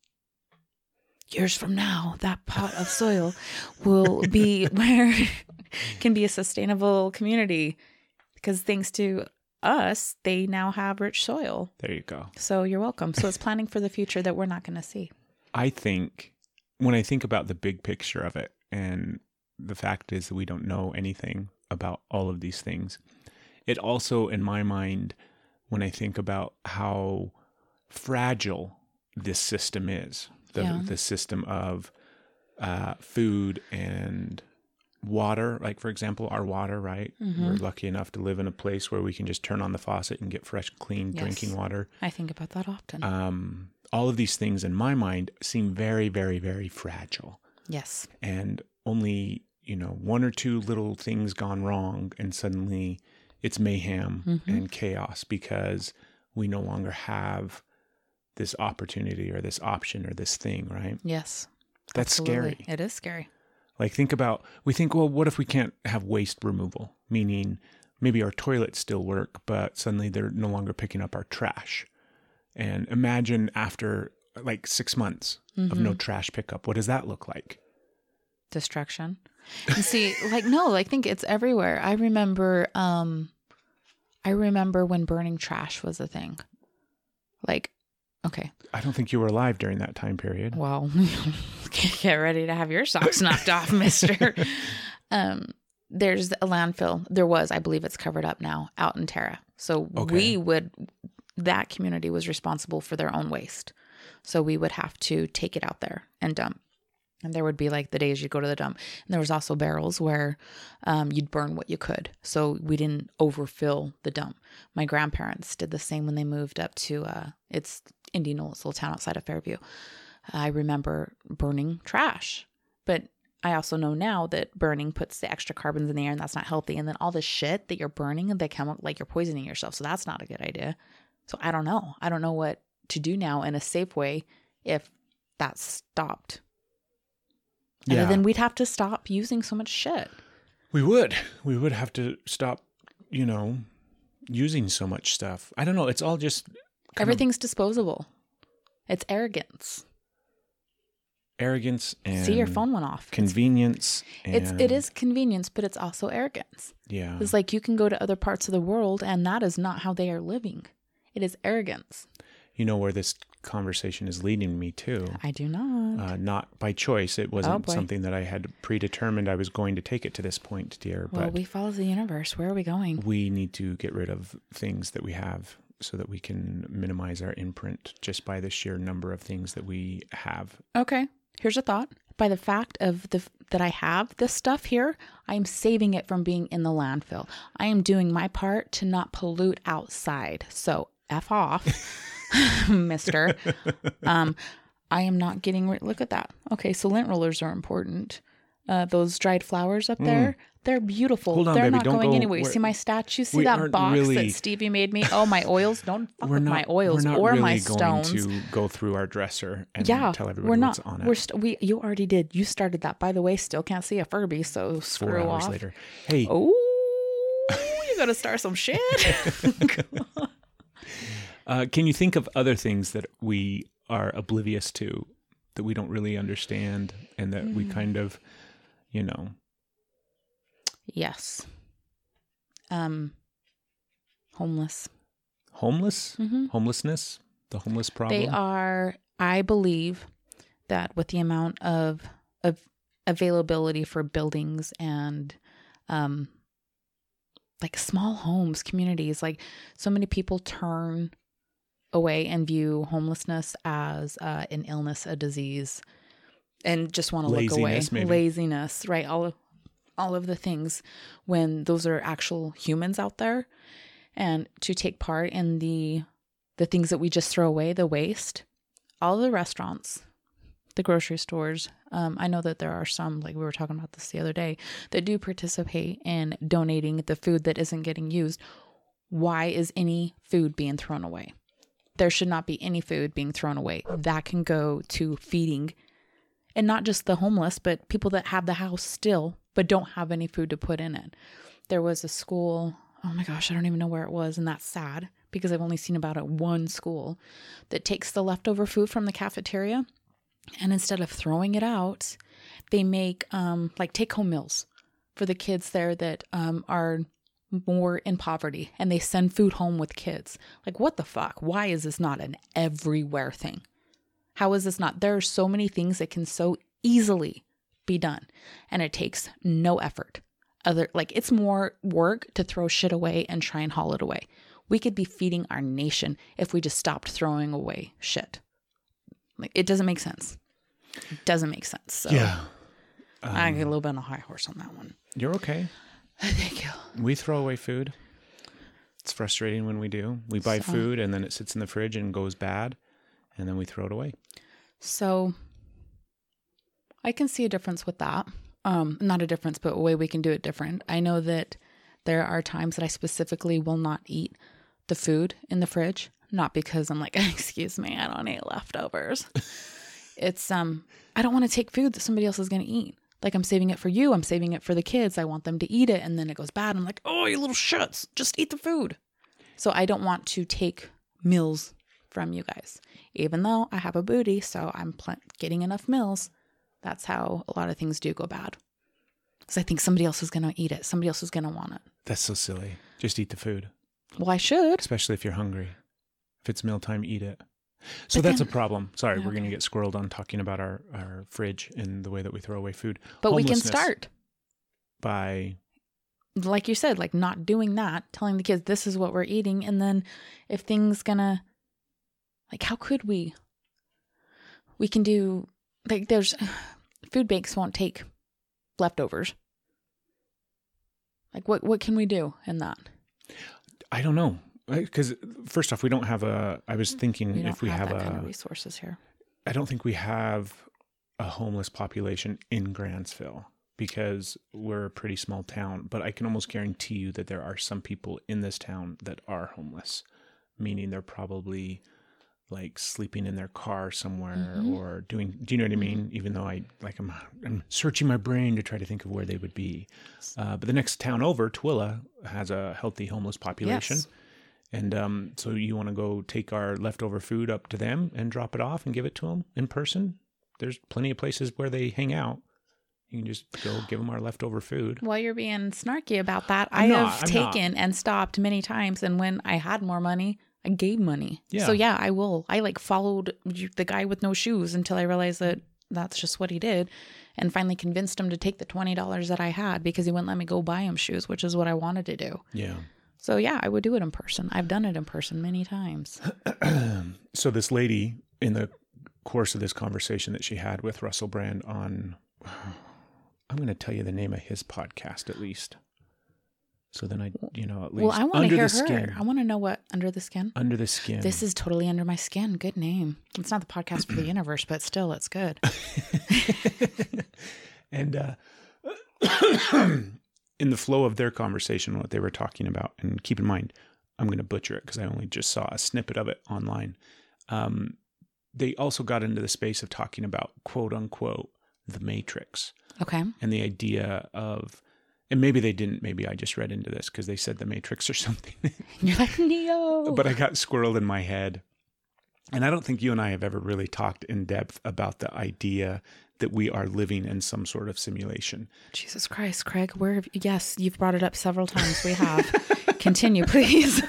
years from now, that pot of soil will be where can be a sustainable community because thanks to us, they now have rich soil. There you go. So you're welcome. So it's planning for the future that we're not going to see. I think when I think about the big picture of it, and the fact is that we don't know anything about all of these things, it also, in my mind, when I think about how fragile this system is, the Yeah. the system of uh, food and water, like, for example, our water, right? Mm-hmm. We're lucky enough to live in a place where we can just turn on the faucet and get fresh, clean Yes. drinking water. I think about that often. Um, all of these things in my mind seem very, very, very fragile. yes. And only, you know, one or two little things gone wrong and suddenly it's mayhem Mm-hmm. and chaos because we no longer have this opportunity or this option or this thing, right? Yes. That's Absolutely. scary. It is scary. Like, think about, we think, well, what if we can't have waste removal? Meaning maybe our toilets still work, but suddenly they're no longer picking up our trash. And imagine after like six months of no trash pickup, what does that look like? Destruction. And see, like, no, I think it's everywhere. I remember, um, I remember when burning trash was a thing. Like, okay, I don't think you were alive during that time period. well, get ready to have your socks knocked off, mister. Um, there's a landfill. There was, I believe it's covered up now, out in Terra. So Okay. we would, that community was responsible for their own waste. So we would have to take it out there and dump. And there would be like the days you'd go to the dump. And there was also barrels where um, you'd burn what you could. So we didn't overfill the dump. My grandparents did the same when they moved up to, uh, it's Indian Knoll, it's a little town outside of Fairview. I remember burning trash. But I also know now that burning puts the extra carbons in the air and that's not healthy. And then all the shit that you're burning, they come like you're poisoning yourself. So that's not a good idea. So I don't know. I don't know what to do now in a safe way if that's stopped. Yeah. And then we'd have to stop using so much shit. We would. We would have to stop, you know, using so much stuff. I don't know. It's all just Everything's disposable. It's arrogance. arrogance and See, your phone went off. convenience. And, It's it is convenience, but it's also arrogance. Yeah. It's like you can go to other parts of the world and that is not how they are living. It is arrogance. You know where this conversation is leading me to. I do not. Uh, not by choice. It Oh, wasn't boy. something that I had predetermined I was going to take it to this point, dear. Well, But we follow the universe. Where are we going? we need to get rid of things that we have so that we can minimize our imprint just by the sheer number of things that we have. Okay. Here's a thought. By the fact of the that I have this stuff here, I am saving it from being in the landfill. I am doing my part to not pollute outside. So F off, mister. Um, I am not getting rid. Look at that. Okay, so lint rollers are important. Uh, those dried flowers up there, they're beautiful. Hold on, they're baby, not don't going go- anywhere. You we're- see my statue? See we that aren't box really- that Stevie made me? Oh, my oils. Don't fuck We're with not, my oils we're not or really my going stones. to go through our dresser and Yeah, tell everybody we're not. what's on it We're st- we you already did. You started that. By the way, still can't see a Furby, so screw four hours off. later. Hey, Oh, you gotta start some shit. uh, can you think of other things that we are oblivious to, that we don't really understand, and that we kind of, you know, Yes. Um, homeless. homeless, Mm-hmm. homelessness, the homeless problem? They are. I believe that with the amount of of availability for buildings and um like small homes, communities, like so many people turn away and view homelessness as uh, an illness, a disease, and just want to look away. Laziness, maybe. Laziness, right? All of all of the things when those are actual humans out there, and to take part in the the things that we just throw away, the waste. All the restaurants, the grocery stores. Um, I know that there are some, like we were talking about this the other day, that do participate in donating the food that isn't getting used. Why is any food being thrown away? There should not be any food being thrown away. That can go to feeding, and not just the homeless, but people that have the house still, but don't have any food to put in it. There was a school, oh my gosh, I don't even know where it was, and that's sad because I've only seen about it one school that takes the leftover food from the cafeteria, and instead of throwing it out, they make um, like take-home meals for the kids there that um, are more in poverty, and they send food home with kids. Like, what the fuck? Why is this not an everywhere thing? How is this not? There are so many things that can so easily be done, and it takes no effort. Other like it's more work to throw shit away and try and haul it away. We could be feeding our nation if we just stopped throwing away shit. Like, it doesn't make sense. It doesn't make sense. So yeah. I get a little bit on a high horse on that one. You're okay. Thank you. We throw away food. It's frustrating when we do. We buy So- food and then it sits in the fridge and goes bad, and then we throw it away. So I can see a difference with that. Um, not a difference, but a way we can do it different. I know that there are times that I specifically will not eat the food in the fridge, not because I'm like, excuse me, I don't eat leftovers. It's, um, I don't want to take food that somebody else is going to eat. Like, I'm saving it for you. I'm saving it for the kids. I want them to eat it. And then it goes bad. I'm like, oh, you little shits, just eat the food. So I don't want to take meals from you guys, even though I have a booty. So I'm pl- getting enough meals. That's how a lot of things do go bad. Because I think somebody else is going to eat it. Somebody else is going to want it. That's so silly. Just eat the food, Well, I should. especially if you're hungry. If it's mealtime, eat it. So But that's then- a problem. Sorry, Yeah, we're going to okay. get squirreled on talking about our, our fridge and the way that we throw away food. But we can Homelessness start. by like you said, like not doing that, telling the kids this is what we're eating. And then if things gonna, like, how could we? We can do, like, there's, food banks won't take leftovers. Like, what, what can we do in that? I don't know. Because first off, we don't have a, I was thinking We don't if we have, have, that a, kind of resources here. I don't think we have a homeless population in Grantsville because we're a pretty small town, but I can almost guarantee you that there are some people in this town that are homeless, meaning they're probably like sleeping in their car somewhere mm-hmm. or doing, do you know what I mean? Even though I like, I'm, I'm searching my brain to try to think of where they would be. Uh, but the next town over, Twilla, has a healthy homeless population. Yes. And um, so you want to go take our leftover food up to them and drop it off and give it to them in person? There's plenty of places where they hang out. You can just go give them our leftover food. While you're being snarky about that, I'm I not, have I'm taken not. and stopped many times. And when I had more money, I gave money. Yeah. So yeah, I will. I like followed the guy with no shoes until I realized that that's just what he did. And finally convinced him to take the twenty dollars that I had because he wouldn't let me go buy him shoes, which is what I wanted to do. Yeah. So yeah, I would do it in person. I've done it in person many times. So this lady, in the course of this conversation that she had with Russell Brand on, I'm going to tell you the name of his podcast at least. So then I, you know, at least Well, I want to Under hear the her. Skin. I want to know what Under the Skin. Under the Skin. This is totally under my skin. Good name. It's not the podcast for the universe, but still, it's good. And uh, in the flow of their conversation, what they were talking about, and keep in mind, I'm going to butcher it because I only just saw a snippet of it online. Um, they also got into the space of talking about, quote unquote, the Matrix. Okay. And the idea of, and maybe they didn't, maybe I just read into this because they said the Matrix or something. You're like, Neo. But I got squirreled in my head. And I don't think you and I have ever really talked in depth about the idea that we are living in some sort of simulation. Jesus Christ, Craig, where have you, yes, you've brought it up several times. We have. Continue, please.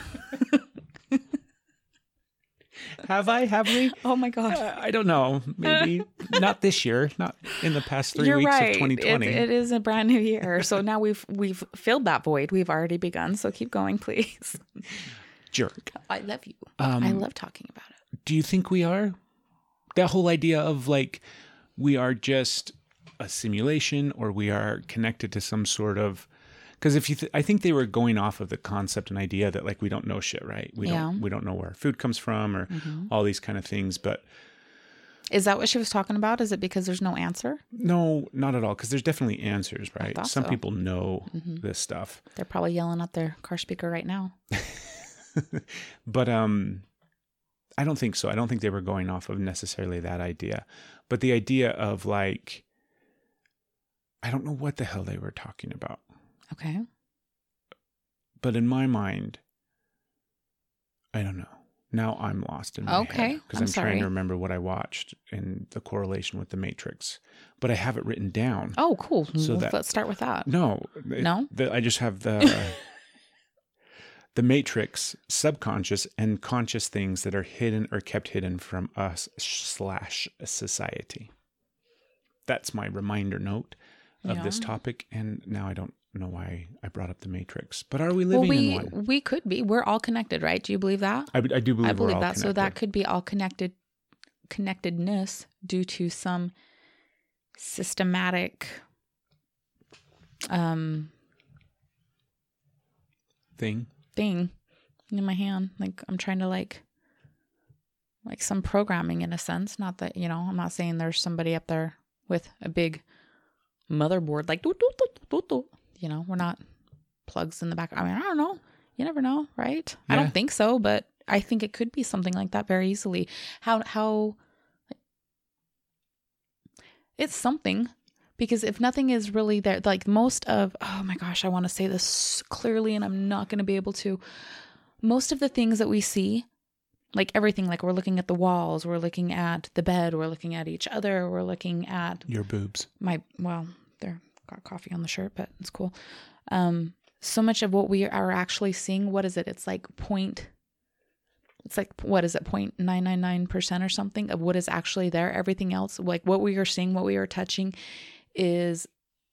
Have I? Have we? Oh my God. Uh, I don't know. Maybe not this year, not in the past three You're weeks right. of twenty twenty. It, it is a brand new year. So now we've we've filled that void. We've already begun. So keep going, please. Jerk. I love you. Um, I love talking about it. Do you think we are? That whole idea of like, we are just a simulation or we are connected to some sort of, because if you, th- I think they were going off of the concept and idea that like, we don't know shit, right? We Yeah. don't, we don't know where our food comes from or Mm-hmm. all these kind of things. But Is that what she was talking about? Is it because there's no answer? no, not at all. Because there's definitely answers, right? thought Some so. people know this stuff. They're probably yelling at their car speaker right now. But um, I don't think so. I don't think they were going off of necessarily that idea. But the idea of like, I don't know what the hell they were talking about. Okay. But in my mind, I don't know. Now I'm lost in my Okay, head because I'm I'm, trying sorry. to remember what I watched and the correlation with the Matrix. But I have it written down. Oh, cool. So Well, that- let's start with that. No. No? The, I just have the the Matrix, subconscious and conscious things that are hidden or kept hidden from us slash society. That's my reminder note of this Yeah. topic. And now I don't know why I brought up the Matrix. But are we Well, living we in one? we could be. We're all connected, right? Do you believe that? I, I do believe I we're believe all that. So connected. that could be all connected connectedness due to some systematic um thing. thing in my hand. Like I'm trying to like like some programming in a sense. Not that, you know, I'm not saying there's somebody up there with a big motherboard like doo, doo, doo, doo, doo. You know, we're not plugs in the back. I mean, I don't know. You never know, right? I Yeah. don't think so, but I think it could be something like that very easily. How how it's something, because if nothing is really there, like most of, oh my gosh, I want to say this clearly and I'm not going to be able to. Most of the things that we see, like everything, like we're looking at the walls, we're looking at the bed, we're looking at each other, we're looking at Your boobs. my, well, they're got coffee on the shirt, but it's cool. Um, so much of what we are actually seeing, what is it? It's like point, it's like, what is it? zero point nine nine nine percent or something of what is actually there. Everything else, like what we are seeing, what we are touching is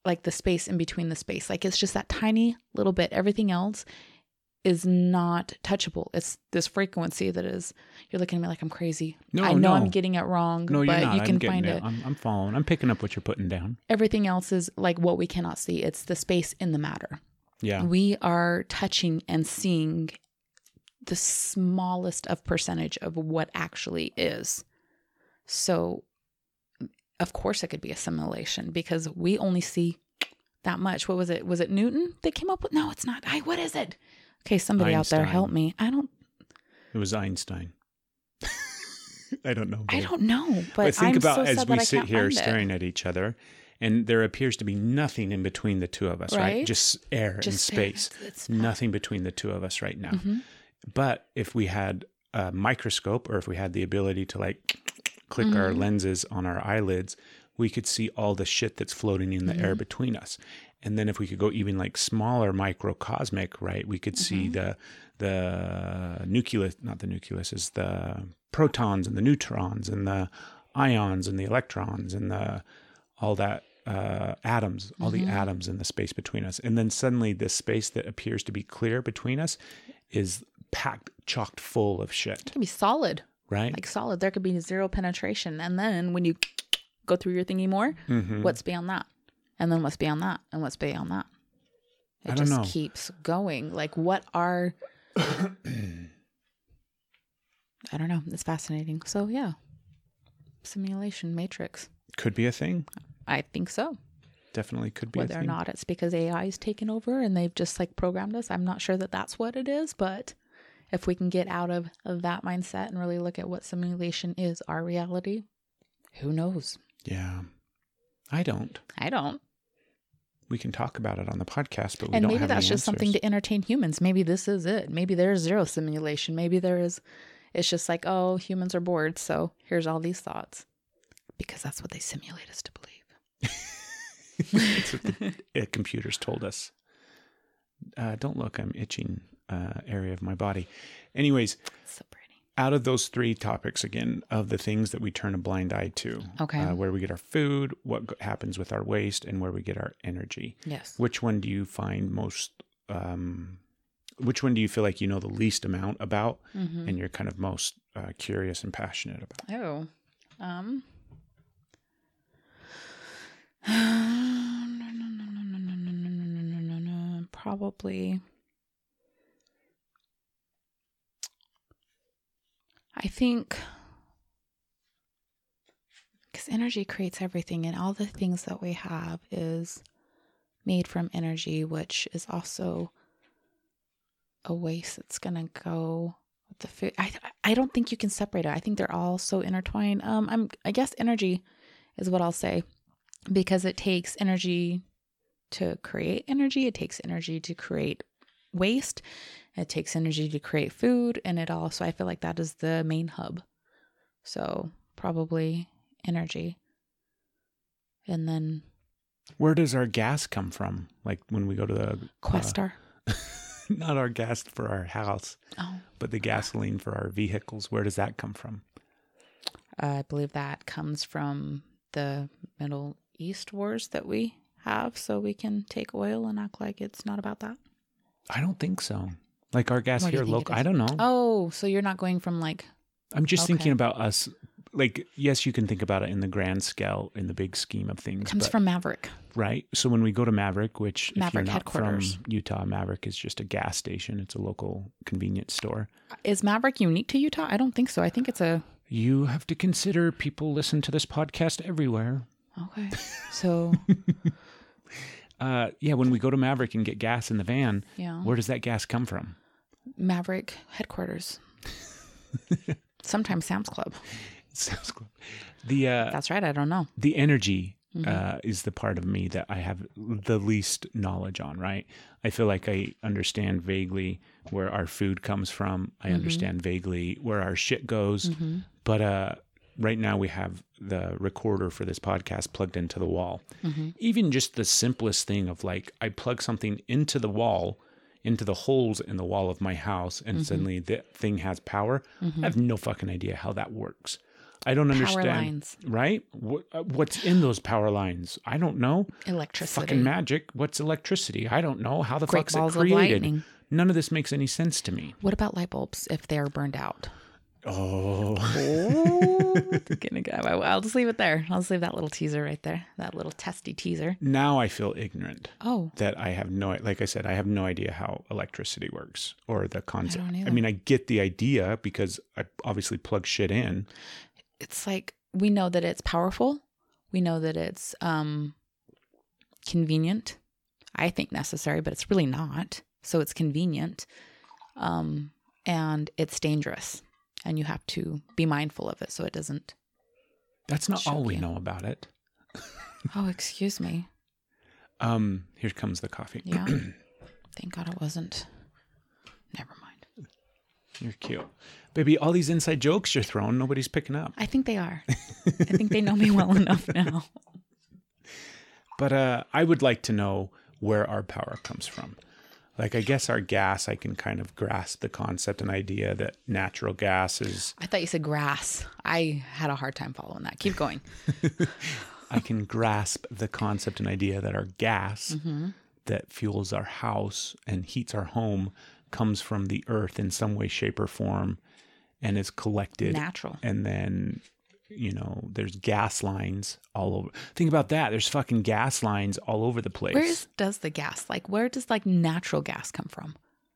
like the space in between the space. Like it's just that tiny little bit. Everything else is not touchable. It's this frequency that is, you're looking at me like I'm crazy. No, I know no. I'm getting it wrong, No, you're but not. you can I'm getting find it. it. I'm, I'm following. I'm picking up what you're putting down. Everything else is like what we cannot see. It's the space in the matter. Yeah. We are touching and seeing the smallest of percentage of what actually is. So, of course, it could be a simulation because we only see that much. What was it? Was it Newton that came up with? No, it's not. I. What is it? Okay, somebody Einstein. out there, help me. I don't. It was Einstein. I don't know. I don't know. But, But think I'm about so as sad we that I sit can't here find it. staring at each other, and there appears to be nothing in between the two of us, right? Right. Just air Just and air. space. It's- it's- Nothing between the two of us right now. Mhm. But if we had a microscope, or if we had the ability to like click our Mm-hmm. lenses on our eyelids, we could see all the shit that's floating in the Mm-hmm. air between us. And then if we could go even like smaller, microcosmic, right, we could see Mm-hmm. the the nucleus, not the nucleus, is the protons and the neutrons and the ions and the electrons and the all that uh, atoms, all Mm-hmm. the atoms in the space between us. And then suddenly this space that appears to be clear between us is packed, chocked full of shit, It could be solid. right? Like solid. There could be zero penetration. And then when you go through your thingy more, Mhm. what's beyond that? And then what's beyond that? And what's beyond that? It I don't just know. keeps going. Like what are I don't know. It's fascinating. So yeah. Simulation matrix. Could be a thing. I think so. Definitely could be Whether a or thing. not it's because A I is taken over and they've just like programmed us. I'm not sure that that's what it is, but if we can get out of, of that mindset and really look at what simulation is, our reality, who knows? Yeah. I don't. I don't. We can talk about it on the podcast, but we And don't maybe have that's any just something answers. to entertain humans. Maybe this is it. Maybe there's zero simulation. Maybe there is, it's just like, oh, humans are bored. So here's all these thoughts. Because that's what they simulate us to believe. That's what the uh, computers told us. Uh, don't look, I'm itching uh, area of my body. Anyways, So pretty. out of those three topics, again, of the things that we turn a blind eye to, Okay. uh, where we get our food, what g- happens with our waste, and where we get our energy. Yes. Which one do you find most, um, which one do you feel like you know the least amount about Mm-hmm. and you're kind of most uh, curious and passionate about? Oh. Um. Probably. I think because energy creates everything, and all the things that we have is made from energy, which is also a waste that's gonna go with the food. I I don't think you can separate it. I think they're all so intertwined. Um, I'm I guess energy is what I'll say, because it takes energy to create energy. It takes energy to create waste. It takes energy to create food, and it also, I feel like that is the main hub. So probably energy. And then Where does our gas come from? Like when we go to the Questar. uh, not our gas for our house, oh, but the gasoline for our vehicles. Where does that come from? I believe that comes from the Middle East wars that we have, so we can take oil and act like it's not about that. I don't think so. Like our gas What do you here, think local. it is? I don't know. Oh, so you're not going from like, I'm just okay. thinking about us. Like, yes, you can think about it in the grand scale, in the big scheme of things. comes but, from Maverick. right. So when we go to Maverick, which Maverick if you're not headquarters. from Utah, Maverick is just a gas station. It's a local convenience store. Is Maverick unique to Utah? I don't think so. I think it's a, You have to consider people listen to this podcast everywhere. okay. So, Uh, yeah, when we go to Maverick and get gas in the van, yeah. where does that gas come from? Maverick headquarters. Sometimes Sam's Club. Sounds cool. The uh, That's right. I don't know. the energy Mm-hmm. uh, is the part of me that I have the least knowledge on, right? I feel like I understand vaguely where our food comes from. I Mm-hmm. understand vaguely where our shit goes. But uh, right now we have the recorder for this podcast plugged into the wall. Mm-hmm. Even just the simplest thing of like, I plug something into the wall, into the holes in the wall of my house, and Mm-hmm. suddenly the thing has power. I have no fucking idea how that works. I don't Power understand. lines. Right? What, uh, what's in those power lines? I don't know. Electricity. Fucking magic. What's electricity? I don't know. How the Great fuck's balls it of created? lightning. None of this makes any sense to me. What about light bulbs if they're burned out? Oh. Oh, I'll just leave it there. I'll just leave that little teaser right there. That little testy teaser. Now I feel ignorant. Oh. That I have no, like I said, I have no idea how electricity works or the concept. don't I, either. mean, I get the idea because I obviously plug shit in. It's like we know that it's powerful. We know that it's um, convenient. I think necessary, but it's really not. So it's convenient. Um, and it's dangerous. And you have to be mindful of it so it doesn't. That's not all we you. know about it. Oh, excuse me. Um, here comes the coffee. Yeah. Thank God it wasn't. Never mind. You're cute. Baby, all these inside jokes you're throwing, nobody's picking up. I think they are. I think they know me well enough now. But uh, I would like to know where our power comes from. Like, I guess our gas, I can kind of grasp the concept and idea that natural gas is... I thought you said grass. I had a hard time following that. Keep going. I can grasp the concept and idea that our gas Mm-hmm. that fuels our house and heats our home comes from the earth in some way, shape, or form and is collected. Natural. And then, you know, there's gas lines all over. Think about that. There's fucking gas lines all over the place. Where is, does the gas, like, where does, like, natural gas come from?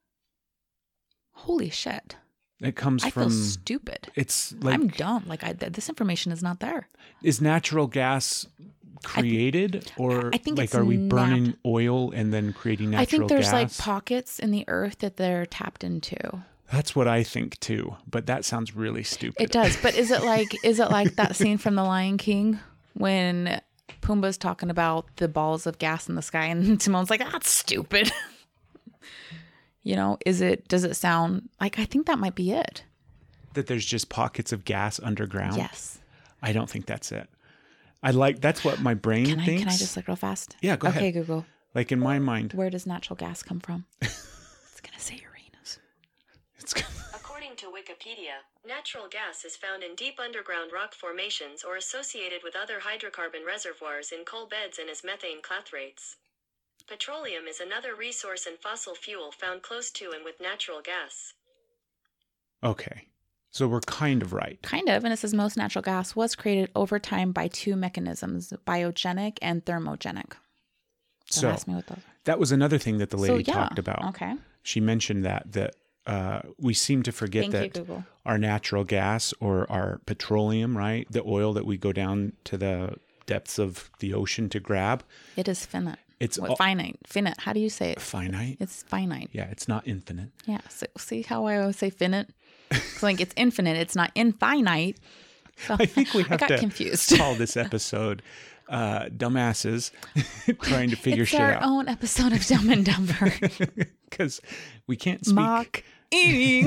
Holy shit. It comes I from... feel stupid. It's like... I'm dumb. Like, I, th- this information is not there. Is natural gas created? or I think like, it's are we burning nat- oil and then creating natural gas? I think there's, like, pockets in the earth that they're tapped into. That's what I think too, but that sounds really stupid. It does, but is it like is it like that scene from The Lion King when Pumbaa's talking about the balls of gas in the sky and Timon's like, that's stupid. You know, is it does it sound like I think that might be it? That there's just pockets of gas underground? Yes. I don't think that's it. I like that's what my brain Can I thinks. can I just look real fast? Yeah, go okay, ahead. Okay, Google. Like in my mind, Where does natural gas come from? It's gonna say Uranus. it's According to Wikipedia, natural gas is found in deep underground rock formations or associated with other hydrocarbon reservoirs in coal beds and as methane clathrates. Petroleum is another resource and fossil fuel found close to and with natural gas. okay. So we're kind of right. Kind of, and it says most natural gas was created over time by two mechanisms, biogenic and thermogenic. Don't So ask me what those are. that was another thing that the lady So, yeah. talked about. Okay. She mentioned that that uh, we seem to forget Thank you, that Google. our natural gas or our petroleum, right, the oil that we go down to the depths of the ocean to grab, It is finite. It's what, all- finite. Finite. How do you say it? finite. It's finite. Yeah, it's not infinite. Yeah. So see how I always say finite? It's like it's infinite. It's not infinite. So I think we have I got to confused. call this episode uh, "Dumbasses Trying to Figure It's Shit our Out" own episode of Dumb and Dumber. because we can't speak. Mock eating.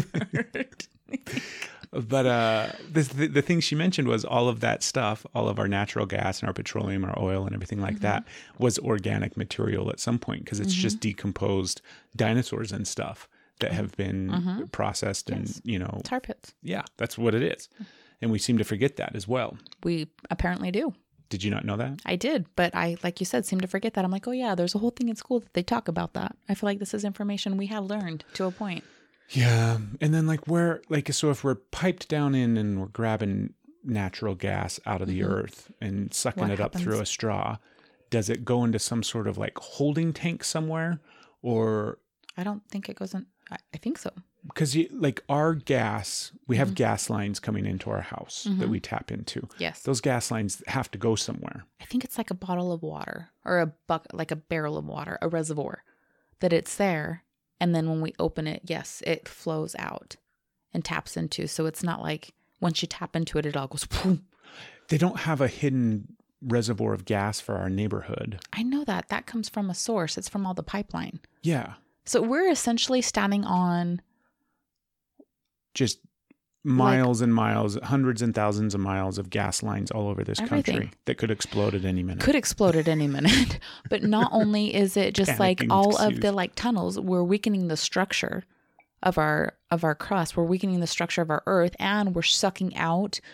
But uh, the, the the thing she mentioned was all of that stuff, all of our natural gas and our petroleum, our oil, and everything like Mm-hmm. that was organic material at some point because it's Mm-hmm. just decomposed dinosaurs and stuff that have been Mm-hmm. processed and you know, Tar pits. yeah, that's what it is, and we seem to forget that as well. We apparently do. Did you not know that? I did, but I, like you said, seem to forget that. I'm like, oh yeah, there's a whole thing in school that they talk about that. I feel like this is information we have learned to a point. Yeah. And then like where, like, so if we're piped down in and we're grabbing natural gas out of the earth and sucking What it up happens? through a straw, does it go into some sort of like holding tank somewhere? Or I don't think it goes in. I, I think so. because like our gas, we have gas lines coming into our house that we tap into. Yes. Those gas lines have to go somewhere. I think it's like a bottle of water or a bucket, like a barrel of water, a reservoir, that it's there. And then when we open it, yes, it flows out and taps into. So it's not like once you tap into it, it all goes boom. They don't have a hidden reservoir of gas for our neighborhood. I know that. That comes from a source. It's from all the pipeline. Yeah. So we're essentially standing on, Just miles and miles, hundreds and thousands of miles of gas lines all over this country Everything. that could explode at any minute. could explode at any minute. But not only is it just like Panicking all of ensues. the like tunnels, we're weakening the structure of our of our crust. We're weakening the structure of our earth, and we're sucking out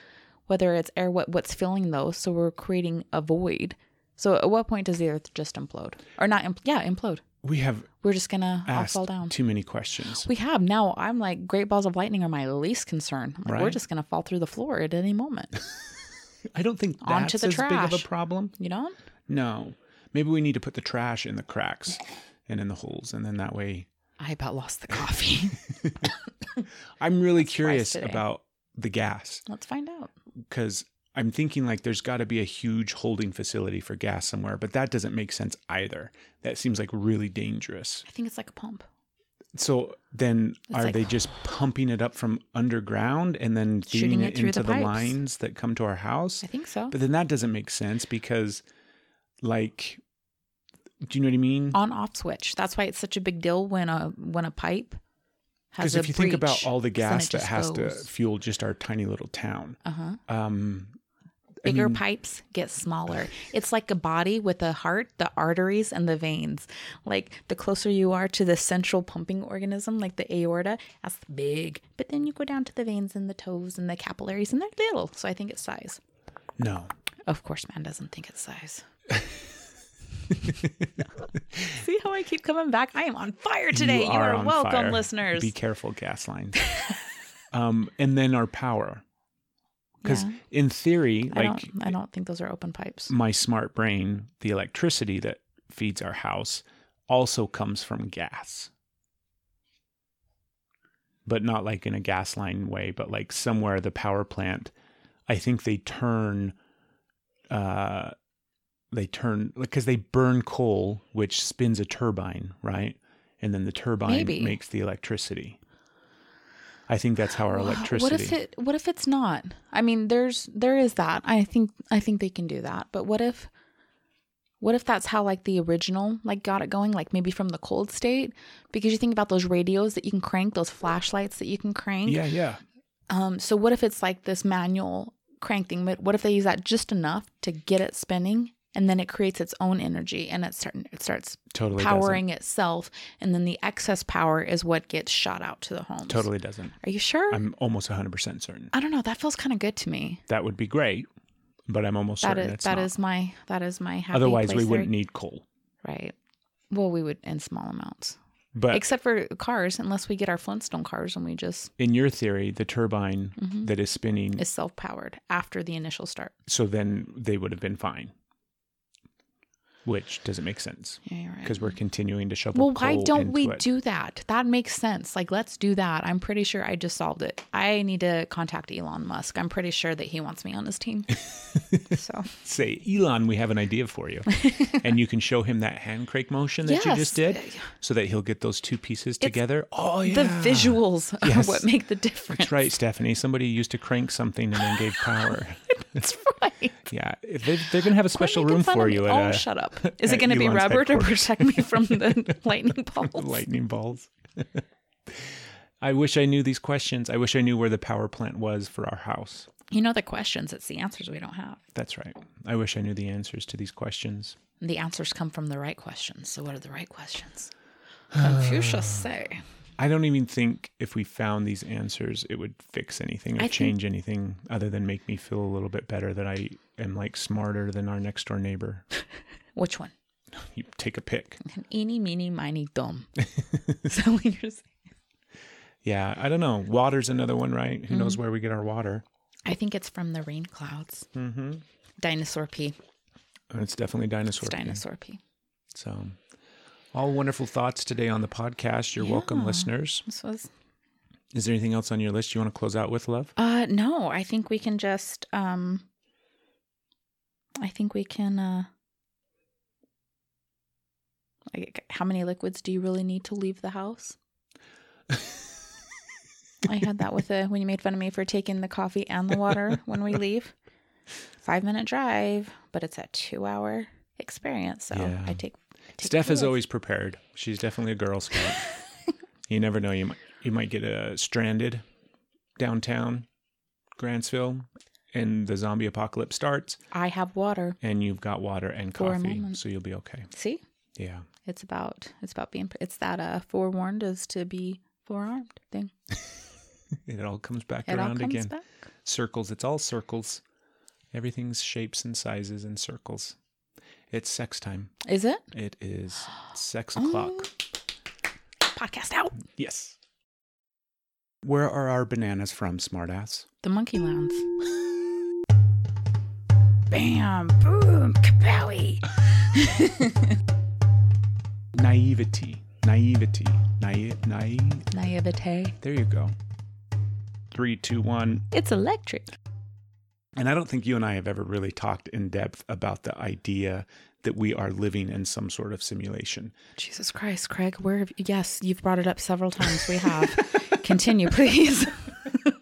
whether it's air, what what's filling those. So we're creating a void. So at what point does the earth just implode? Or not, impl- yeah, implode. We have We're just going to all asked fall down. too many questions. We have. Now I'm like, great balls of lightning are my least concern. Like, Right. We're just going to fall through the floor at any moment. I don't think that's Onto the as big of a trash. problem. You know? No. Maybe we need to put the trash in the cracks and in the holes, and then that way... I about lost the coffee. I'm really That's curious twice today. about the gas, Let's find out. because I'm thinking like there's got to be a huge holding facility for gas somewhere, but that doesn't make sense either. That seems like really dangerous. I think it's like a pump. So then It's are like- they just pumping it up from underground and then feeding Shooting it, it through into the the, pipes. lines that come to our house? I think so. But then that doesn't make sense because, like, do you know what I mean? On-off switch. That's why it's such a big deal when a when a pipe has Because a if you think about breach, all the 'cause then gas it that just has to goes. fuel just our tiny little town, Uh-huh. um, I Bigger mean, pipes get smaller. It's like a body with a heart, the arteries, and the veins. Like the closer you are to the central pumping organism, like the aorta, that's big. But then you go down to the veins and the toes and the capillaries, and they're little. So I think it's size. no. Of course, man doesn't think it's size. See how I keep coming back? I am on fire today. You are, on welcome, fire. listeners. Be careful, gas lines. um, and then our power. Because Yeah. in theory, I like don't. I don't think those are open pipes. my smart brain, the electricity that feeds our house also comes from gas. But not like in a gas line way, but like somewhere the power plant, I think they turn, uh, they turn, because they burn coal, which spins a turbine, right? And then the turbine Maybe. makes the electricity. I think that's how our electricity. What if it? What if it's not? I mean, there's there is that. I think I think they can do that. But what if? What if that's how like the original like got it going? Like maybe from the cold state, because you think about those radios that you can crank, those flashlights that you can crank. Yeah, yeah. Um. So what if it's like this manual crank thing? But what if they use that just enough to get it spinning, and then it creates its own energy, and it start it starts Totally powering itself, and then the excess power is what gets shot out to the homes. Totally doesn't. Are you sure? I'm almost one hundred percent certain. I don't know. That feels kind of good to me. That would be great, but I'm almost That certain is it's that not. is my that is my happy Otherwise, place we there. wouldn't need coal. Right. Well, we would in small amounts, But except for cars, unless we get our Flintstone cars and we just in your theory, the turbine Mhm. that is spinning, is self powered after the initial start. so then they would have been fine. Which doesn't make sense Yeah, you're right. because we're continuing to shovel Well, why coal don't into we it. do that? That makes sense. Like, let's do that. I'm pretty sure I just solved it. I need to contact Elon Musk. I'm pretty sure that he wants me on his team. So, Say, Elon, we have an idea for you. And you can show him that hand crank motion that you just Yes. did so that he'll get those two pieces together. Oh, yeah. the visuals Yes. are what make the difference. That's right, Stephanie. Somebody used to crank something and then gave power. That's right. Yeah. If they, they're going to have a special Quit making room fun for of me. you Oh, at, uh, shut up. Is at it going to be Elon's rubber to headquarters. protect me from the lightning bolts? lightning balls. I wish I knew these questions. I wish I knew where the power plant was for our house. You know the questions. It's the answers we don't have. That's right. I wish I knew the answers to these questions. The answers come from the right questions. So what are the right questions? Confucius say. I don't even think if we found these answers, it would fix anything or I think- change anything other than make me feel a little bit better that I am like smarter than our next door neighbor. Which one? You take a pick. Eeny, meeny, miny, dumb. So what you're saying. Yeah, I don't know. Water's another one, right? Who Mm-hmm. knows where we get our water? I think it's from the rain clouds. Mm-hmm. Dinosaur pee. It's definitely dinosaur. It's pee. dinosaur pee. So, all wonderful thoughts today on the podcast. You're welcome, Yeah. listeners. This was Is there anything else on your list you want to close out with, love? uh no, I think we can just um I think we can uh like how many liquids do you really need to leave the house? I had that with a when you made fun of me for taking the coffee and the water when we leave. Five minute drive, but it's a two hour experience. So Yeah. I take, I take Steph is two. always prepared. She's definitely a Girl Scout. You never know. You might you might get uh, stranded downtown Grantsville, and the zombie apocalypse starts, I have water. and you've got water and For a coffee, moment. so you'll be okay. See? Yeah. It's about it's about being it's that uh forewarned is to be forearmed thing. It all comes back It all around comes again. back. Circles. It's all circles. Everything's shapes and sizes and circles. It's sex time. Is it? It is sex o'clock. Podcast out. Yes. Where are our bananas from, smartass? The Monkey Lounge. Bam, boom, kapowie. Naivety. Naivety. Naive. Naive. Naivete. There you go. Three, two, one. It's electric. And I don't think you and I have ever really talked in depth about the idea that we are living in some sort of simulation. Jesus Christ, Craig, where have you, yes, you've brought it up several times. We have. Continue, please.